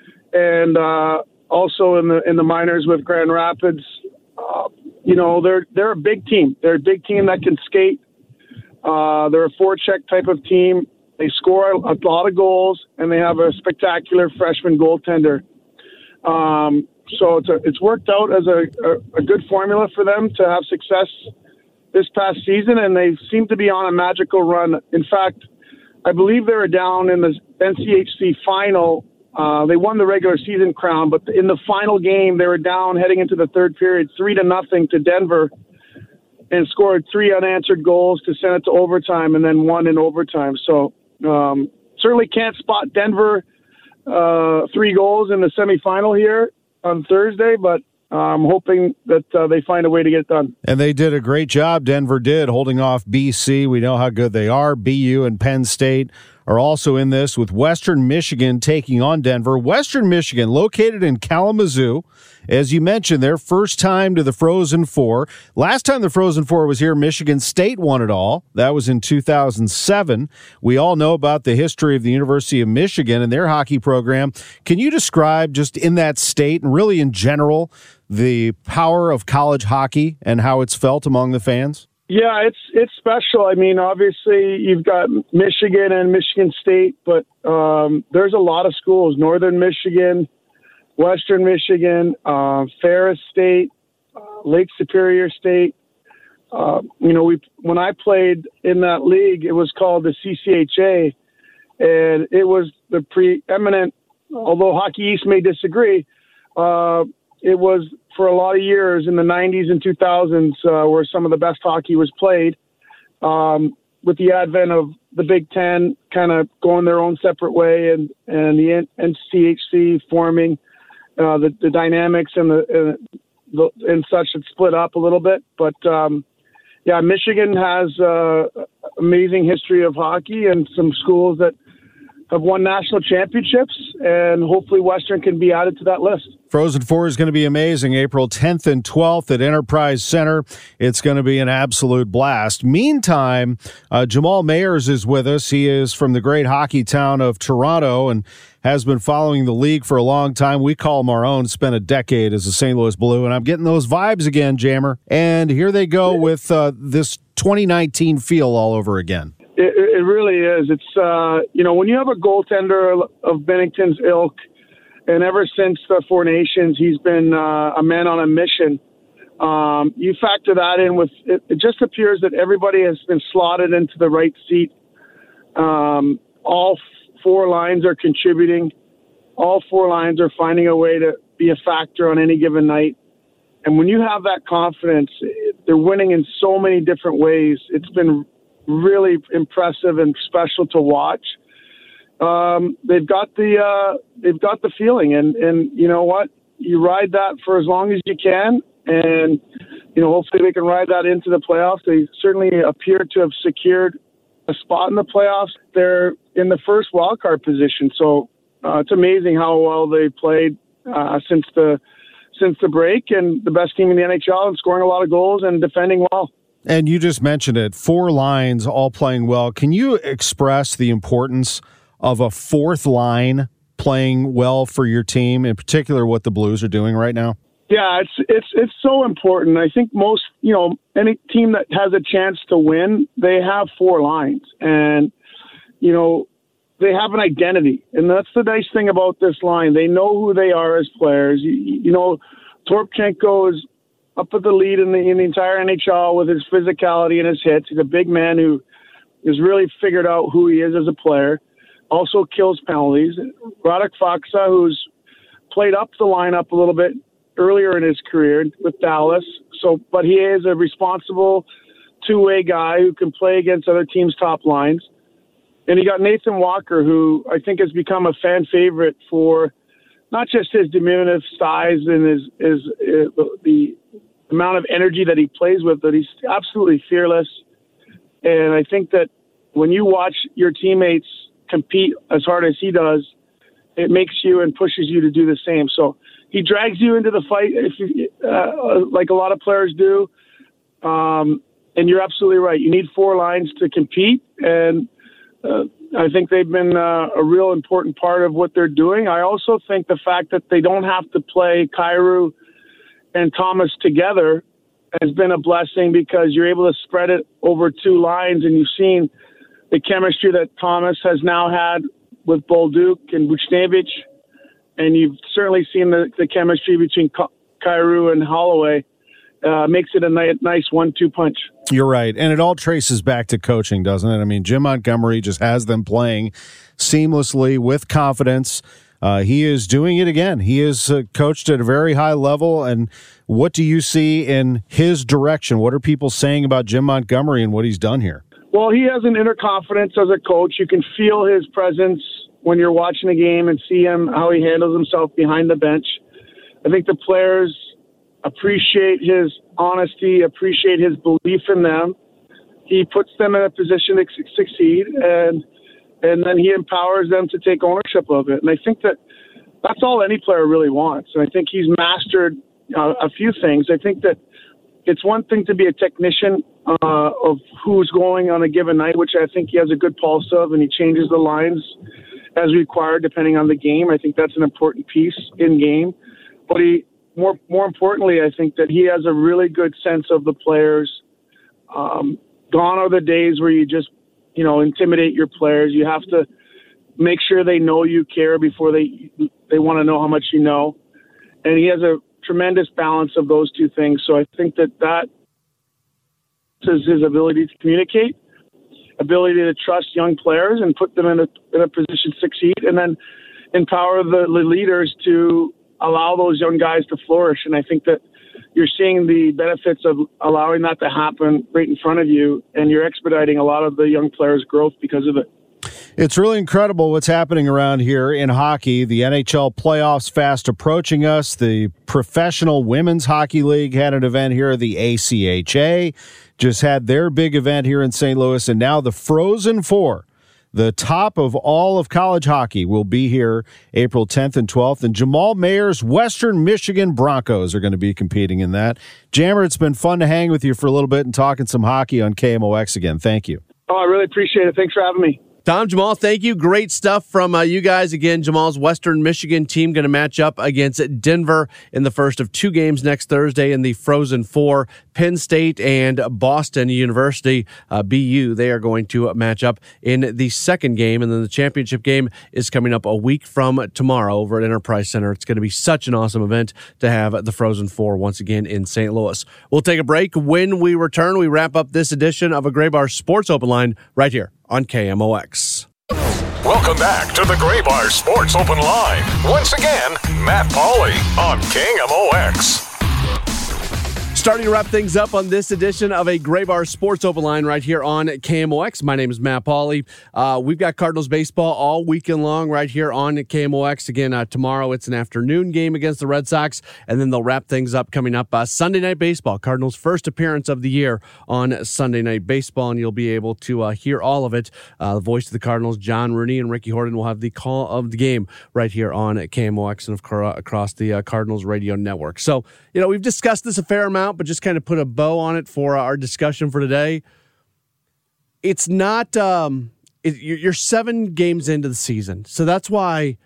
and uh, also in the in the minors with Grand Rapids. Uh, you know, they're they're a big team. They're a big team that can skate. Uh, they're a forecheck type of team. They score a lot of goals, and they have a spectacular freshman goaltender. Um, so it's a, it's worked out as a, a, a good formula for them to have success this past season, and they seem to be on a magical run. In fact, I believe they were down in the N C H C final. Uh, they won the regular season crown, but in the final game, they were down heading into the third period, three to nothing to Denver, and scored three unanswered goals to send it to overtime, and then won in overtime. So um, certainly can't spot Denver uh, three goals in the semifinal here on Thursday, but I'm hoping that uh, they find a way to get it done. And they did a great job, Denver did, holding off B C. We know how good they are. B U and Penn State are also in this, with Western Michigan taking on Denver. Western Michigan, located in Kalamazoo, as you mentioned, their first time to the Frozen Four. Last time the Frozen Four was here, Michigan State won it all. That was in two thousand seven. We all know about the history of the University of Michigan and their hockey program. Can you describe, just in that state and really in general, the power of college hockey and how it's felt among the fans? Yeah, it's it's special. I mean, obviously, you've got Michigan and Michigan State, but um, there's a lot of schools: Northern Michigan, Western Michigan, uh, Ferris State, uh, Lake Superior State. Uh, you know, we when I played in that league, it was called the C C H A, and it was the preeminent. Although Hockey East may disagree, uh, it was for a lot of years in the nineties and two thousands uh, where some of the best hockey was played. Um, with the advent of the Big Ten kind of going their own separate way, and, and the N C H C forming, uh, the, the dynamics and the, uh, the and such had split up a little bit. But um, yeah, Michigan has uh, amazing history of hockey and some schools that have won national championships, and hopefully Western can be added to that list. Frozen Four is going to be amazing. April tenth and twelfth at Enterprise Center. It's going to be an absolute blast. Meantime, uh, Jamal Mayers is with us. He is from the great hockey town of Toronto and has been following the league for a long time. We call him our own, spent a decade as a Saint Louis Blue, and I'm getting those vibes again, Jammer. And here they go with uh, this twenty nineteen feel all over again. It, it really is. It's, uh, you know, when you have a goaltender of Bennington's ilk, and ever since the Four Nations, he's been uh, a man on a mission. Um, you factor that in with, it, it just appears that everybody has been slotted into the right seat. Um, all f- four lines are contributing. All four lines are finding a way to be a factor on any given night. And when you have that confidence, they're winning in so many different ways. It's been really impressive and special to watch. Um, they've got the uh, they've got the feeling, and, and you know what? You ride that for as long as you can, and you know hopefully they can ride that into the playoffs. They certainly appear to have secured a spot in the playoffs. They're in the first wild card position, so uh, it's amazing how well they played uh, since the since the break, and the best team in the N H L and scoring a lot of goals and defending well. And you just mentioned it, four lines all playing well. Can you express the importance of a fourth line playing well for your team, in particular what the Blues are doing right now? Yeah, it's it's it's so important. I think most, you know, any team that has a chance to win, they have four lines. And, you know, they have an identity. And that's the nice thing about this line. They know who they are as players. You, you know, Toropchenko is up at the lead in the, in the entire N H L with his physicality and his hits. He's a big man who has really figured out who he is as a player. Also kills penalties. Radek Faksa, who's played up the lineup a little bit earlier in his career with Dallas. So, but he is a responsible two-way guy who can play against other teams' top lines. And you got Nathan Walker, who I think has become a fan favorite for not just his diminutive size and his, his, his the amount of energy that he plays with, but he's absolutely fearless. And I think that when you watch your teammates compete as hard as he does, it makes you and pushes you to do the same. So he drags you into the fight, if you, uh, like a lot of players do. Um, and you're absolutely right. You need four lines to compete. And uh, I think they've been uh, a real important part of what they're doing. I also think the fact that they don't have to play Kyrou and Thomas together has been a blessing, because you're able to spread it over two lines, and you've seen the chemistry that Thomas has now had with Bolduc and Buchnevich, and you've certainly seen the, the chemistry between Kyrou and Holloway. Uh, makes it a ni- nice one two punch. You're right. And it all traces back to coaching, doesn't it? I mean, Jim Montgomery just has them playing seamlessly with confidence. Uh, he is doing it again. He is uh, coached at a very high level. And what do you see in his direction? What are people saying about Jim Montgomery and what he's done here? Well, he has an inner confidence as a coach. You can feel his presence when you're watching a game and see him, how he handles himself behind the bench. I think the players appreciate his honesty, appreciate his belief in them. He puts them in a position to succeed, and and then he empowers them to take ownership of it. And I think that that's all any player really wants. And I think he's mastered uh, a few things. I think that it's one thing to be a technician uh, of who's going on a given night, which I think he has a good pulse of, and he changes the lines as required depending on the game. I think that's an important piece in game. But he, more more importantly, I think that he has a really good sense of the players. Um, gone are the days where you just, you know, intimidate your players. You have to make sure they know you care before they they want to know how much you know. And he has a tremendous balance of those two things. So I think that that is his ability to communicate, ability to trust young players and put them in a in a position to succeed, and then empower the, the leaders to allow those young guys to flourish. And I think that you're seeing the benefits of allowing that to happen right in front of you, and you're expediting a lot of the young players' growth because of it. It's really incredible what's happening around here in hockey. The N H L playoffs fast approaching us. The Professional Women's Hockey League had an event here. The A C H A just had their big event here in Saint Louis. And now the Frozen Four, The top of all of college hockey will be here April tenth and twelfth, and Jamal Mayer's Western Michigan Broncos are going to be competing in that. Jammer, it's been fun to hang with you for a little bit and talking some hockey on K M O X again. Thank you. Oh, I really appreciate it. Thanks for having me. Tom, Jamal, thank you. Great stuff from uh, you guys. Again, Jamal's Western Michigan team going to match up against Denver in the first of two games next Thursday in the Frozen Four. Penn State and Boston University, uh, B U, they are going to match up in the second game. And then the championship game is coming up a week from tomorrow over at Enterprise Center. It's going to be such an awesome event to have the Frozen Four once again in Saint Louis. We'll take a break. When we return, we wrap up this edition of a Gray Bar Sports Open Line right here on K M O X. Welcome back to the Gray Bar Sports Open Line. Once again, Matt Pauley on K M O X. Starting to wrap things up on this edition of a Gray Bar Sports Open Line right here on K M O X. My name is Matt Pauley. Uh, we've got Cardinals baseball all weekend long right here on K M O X. Again, uh, tomorrow it's an afternoon game against the Red Sox, and then they'll wrap things up coming up uh, Sunday Night Baseball. Cardinals' first appearance of the year on Sunday Night Baseball, and you'll be able to uh, hear all of it. Uh, the voice of the Cardinals, John Rooney and Ricky Horton, will have the call of the game right here on K M O X and of course across the uh, Cardinals radio network. So, you know, we've discussed this a fair amount, but just kind of put a bow on it for our discussion for today. It's not, um, it, you're seven games into the season. So that's why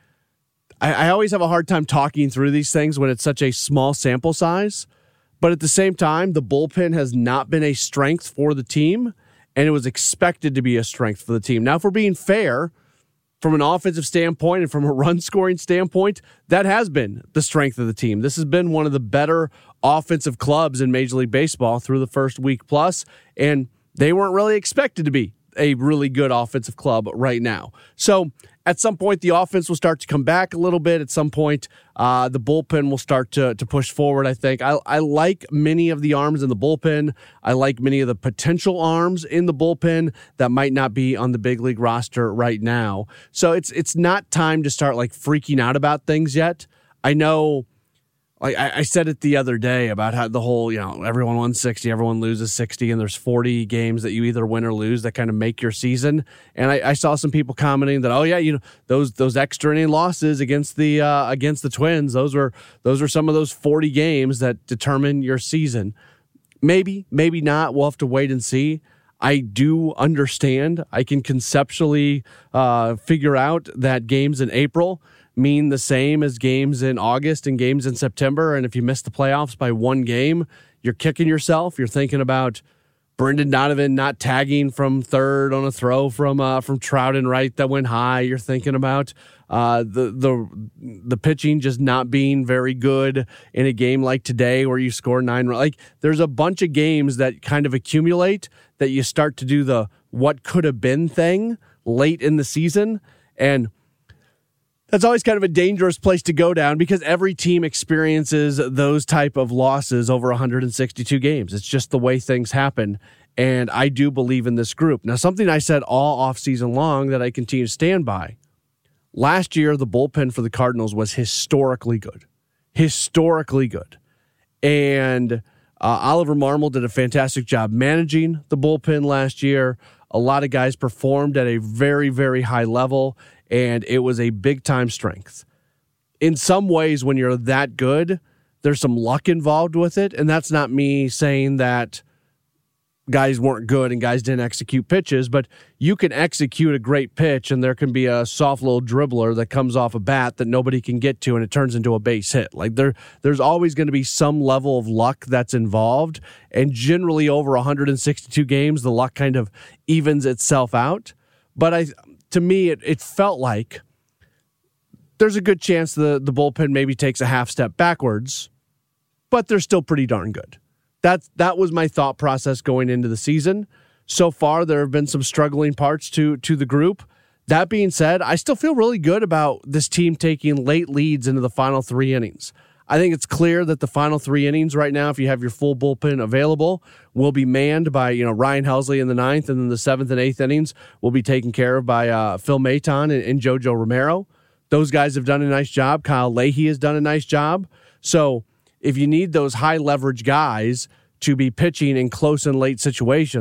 I, I always have a hard time talking through these things when it's such a small sample size. But at the same time, the bullpen has not been a strength for the team, and it was expected to be a strength for the team. Now, if we're being fair, from an offensive standpoint and from a run-scoring standpoint, that has been the strength of the team. This has been one of the better offensive clubs in Major League Baseball through the first week plus, and they weren't really expected to be a really good offensive club right now. So at some point, the offense will start to come back a little bit. At some point, uh, the bullpen will start to to push forward, I think. I, I like many of the arms in the bullpen. I like many of the potential arms in the bullpen that might not be on the big league roster right now. So it's it's not time to start like freaking out about things yet. I know, like I, I said it the other day about how the whole, you know, everyone won sixty, everyone loses sixty, and there's forty games that you either win or lose that kind of make your season. And I, I saw some people commenting that, oh yeah, you know, those those extra inning losses against the uh, against the Twins, those were those were some of those forty games that determine your season. Maybe, maybe not. We'll have to wait and see. I do understand. I can conceptually uh, figure out that games in April mean the same as games in August and games in September. And if you miss the playoffs by one game, you're kicking yourself. You're thinking about Brendan Donovan not tagging from third on a throw from uh, from Trout and Wright that went high. You're thinking about uh, the the the pitching just not being very good in a game like today where you score nine. Like there's a bunch of games that kind of accumulate that you start to do the what could have been thing late in the season. And that's always kind of a dangerous place to go down because every team experiences those type of losses over one hundred sixty-two games. It's just the way things happen. And I do believe in this group. Now, something I said all offseason long that I continue to stand by. Last year, the bullpen for the Cardinals was historically good. Historically good. And uh, Oliver Marmol did a fantastic job managing the bullpen last year. A lot of guys performed at a very, very high level, and it was a big-time strength. In some ways, when you're that good, there's some luck involved with it, and that's not me saying that guys weren't good and guys didn't execute pitches, but you can execute a great pitch, and there can be a soft little dribbler that comes off a bat that nobody can get to, and it turns into a base hit. Like there, there's always going to be some level of luck that's involved, and generally over one hundred sixty-two games, the luck kind of evens itself out. But I, to me, it, it felt like there's a good chance the, the bullpen maybe takes a half step backwards, but they're still pretty darn good. That's, that was my thought process going into the season. So far, there have been some struggling parts to, to the group. That being said, I still feel really good about this team taking late leads into the final three innings. I think it's clear that the final three innings right now, if you have your full bullpen available, will be manned by, you know, Ryan Helsley in the ninth, and then the seventh and eighth innings will be taken care of by uh, Phil Maton and, and Jojo Romero. Those guys have done a nice job. Kyle Leahy has done a nice job. So if you need those high leverage guys to be pitching in close and late situations,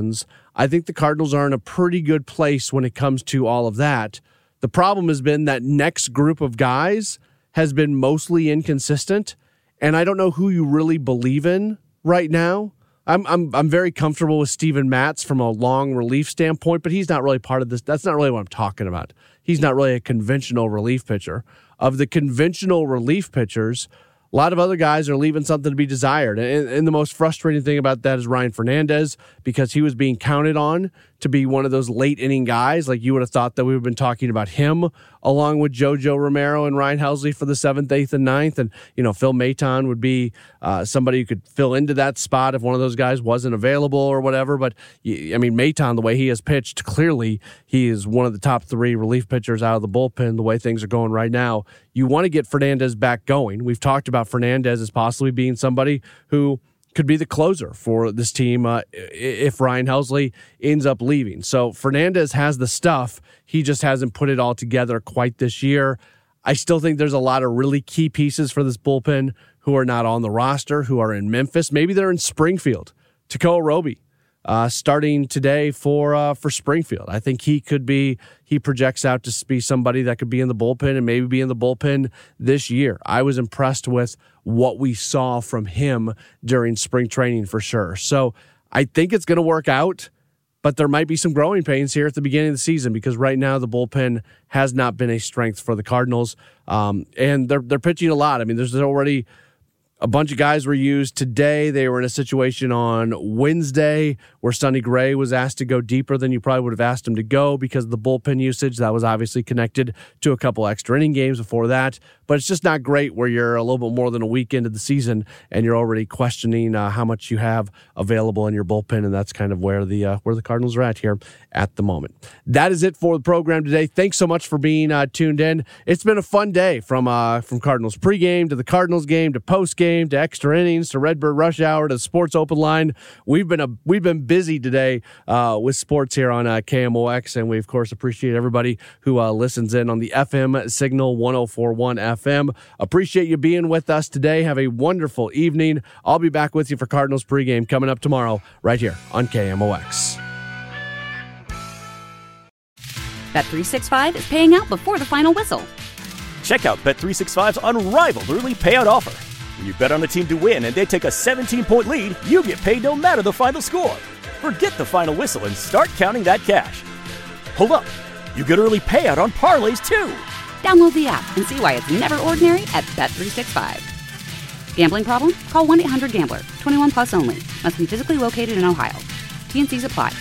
I think the Cardinals are in a pretty good place when it comes to all of that. The problem has been that next group of guys has been mostly inconsistent, and I don't know who you really believe in right now. I'm I'm I'm very comfortable with Steven Matz from a long relief standpoint, but he's not really part of this. That's not really what I'm talking about. He's not really a conventional relief pitcher. Of the conventional relief pitchers, a lot of other guys are leaving something to be desired. And, and the most frustrating thing about that is Ryan Fernandez, because he was being counted on to be one of those late inning guys. Like, you would have thought that we would have been talking about him along with JoJo Romero and Ryan Helsley for the seventh, eighth, and ninth. And, you know, Phil Maton would be uh, somebody who could fill into that spot if one of those guys wasn't available or whatever. But, I mean, Maton, the way he has pitched, clearly he is one of the top three relief pitchers out of the bullpen the way things are going right now. You want to get Fernandez back going. We've talked about Fernandez as possibly being somebody who could be the closer for this team uh, if Ryan Helsley ends up leaving. So Fernandez has the stuff. He just hasn't put it all together quite this year. I still think there's a lot of really key pieces for this bullpen who are not on the roster, who are in Memphis. Maybe they're in Springfield. Tekoa Roby uh, starting today for uh, for Springfield. I think he could be, he projects out to be somebody that could be in the bullpen and maybe be in the bullpen this year. I was impressed with what we saw from him during spring training for sure. So I think it's going to work out, but there might be some growing pains here at the beginning of the season because right now the bullpen has not been a strength for the Cardinals. Um, and they're they're pitching a lot. I mean, there's already a bunch of guys were used today. They were in a situation on Wednesday where Sonny Gray was asked to go deeper than you probably would have asked him to go because of the bullpen usage. That was obviously connected to a couple extra inning games before that. But it's just not great where you're a little bit more than a week into the season and you're already questioning uh, how much you have available in your bullpen, and that's kind of where the uh, where the Cardinals are at here at the moment. That is it for the program today. Thanks so much for being uh, tuned in. It's been a fun day from uh, from Cardinals pregame to the Cardinals game to postgame to extra innings to Redbird Rush Hour to Sports Open Line. We've been a we've been busy today uh, with sports here on uh, K M O X, and we of course appreciate everybody who uh, listens in on the F M signal one oh four point one F M. Appreciate you being with us today. Have a wonderful evening. I'll be back with you for Cardinals pregame coming up tomorrow right here on K M O X. Bet three sixty-five is paying out before the final whistle. Check out Bet three sixty-five's unrivaled early payout offer. When you bet on a team to win and they take a seventeen-point lead, you get paid no matter the final score. Forget the final whistle and start counting that cash. Hold up. You get early payout on parlays, too. Download the app and see why it's never ordinary at Bet three sixty-five. Gambling problem? Call one eight hundred gambler. twenty-one plus only. Must be physically located in Ohio. T and C's apply.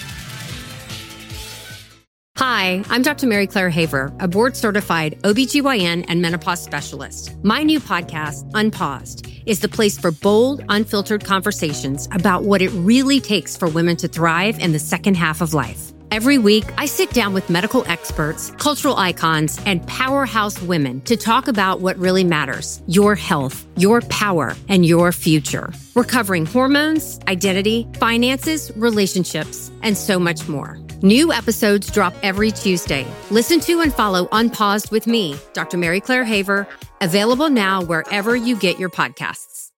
Hi, I'm Doctor Mary Claire Haver, a board-certified O B G Y N and menopause specialist. My new podcast, Unpaused, is the place for bold, unfiltered conversations about what it really takes for women to thrive in the second half of life. Every week, I sit down with medical experts, cultural icons, and powerhouse women to talk about what really matters: your health, your power, and your future. We're covering hormones, identity, finances, relationships, and so much more. New episodes drop every Tuesday. Listen to and follow Unpaused with me, Doctor Mary Claire Haver, available now wherever you get your podcasts.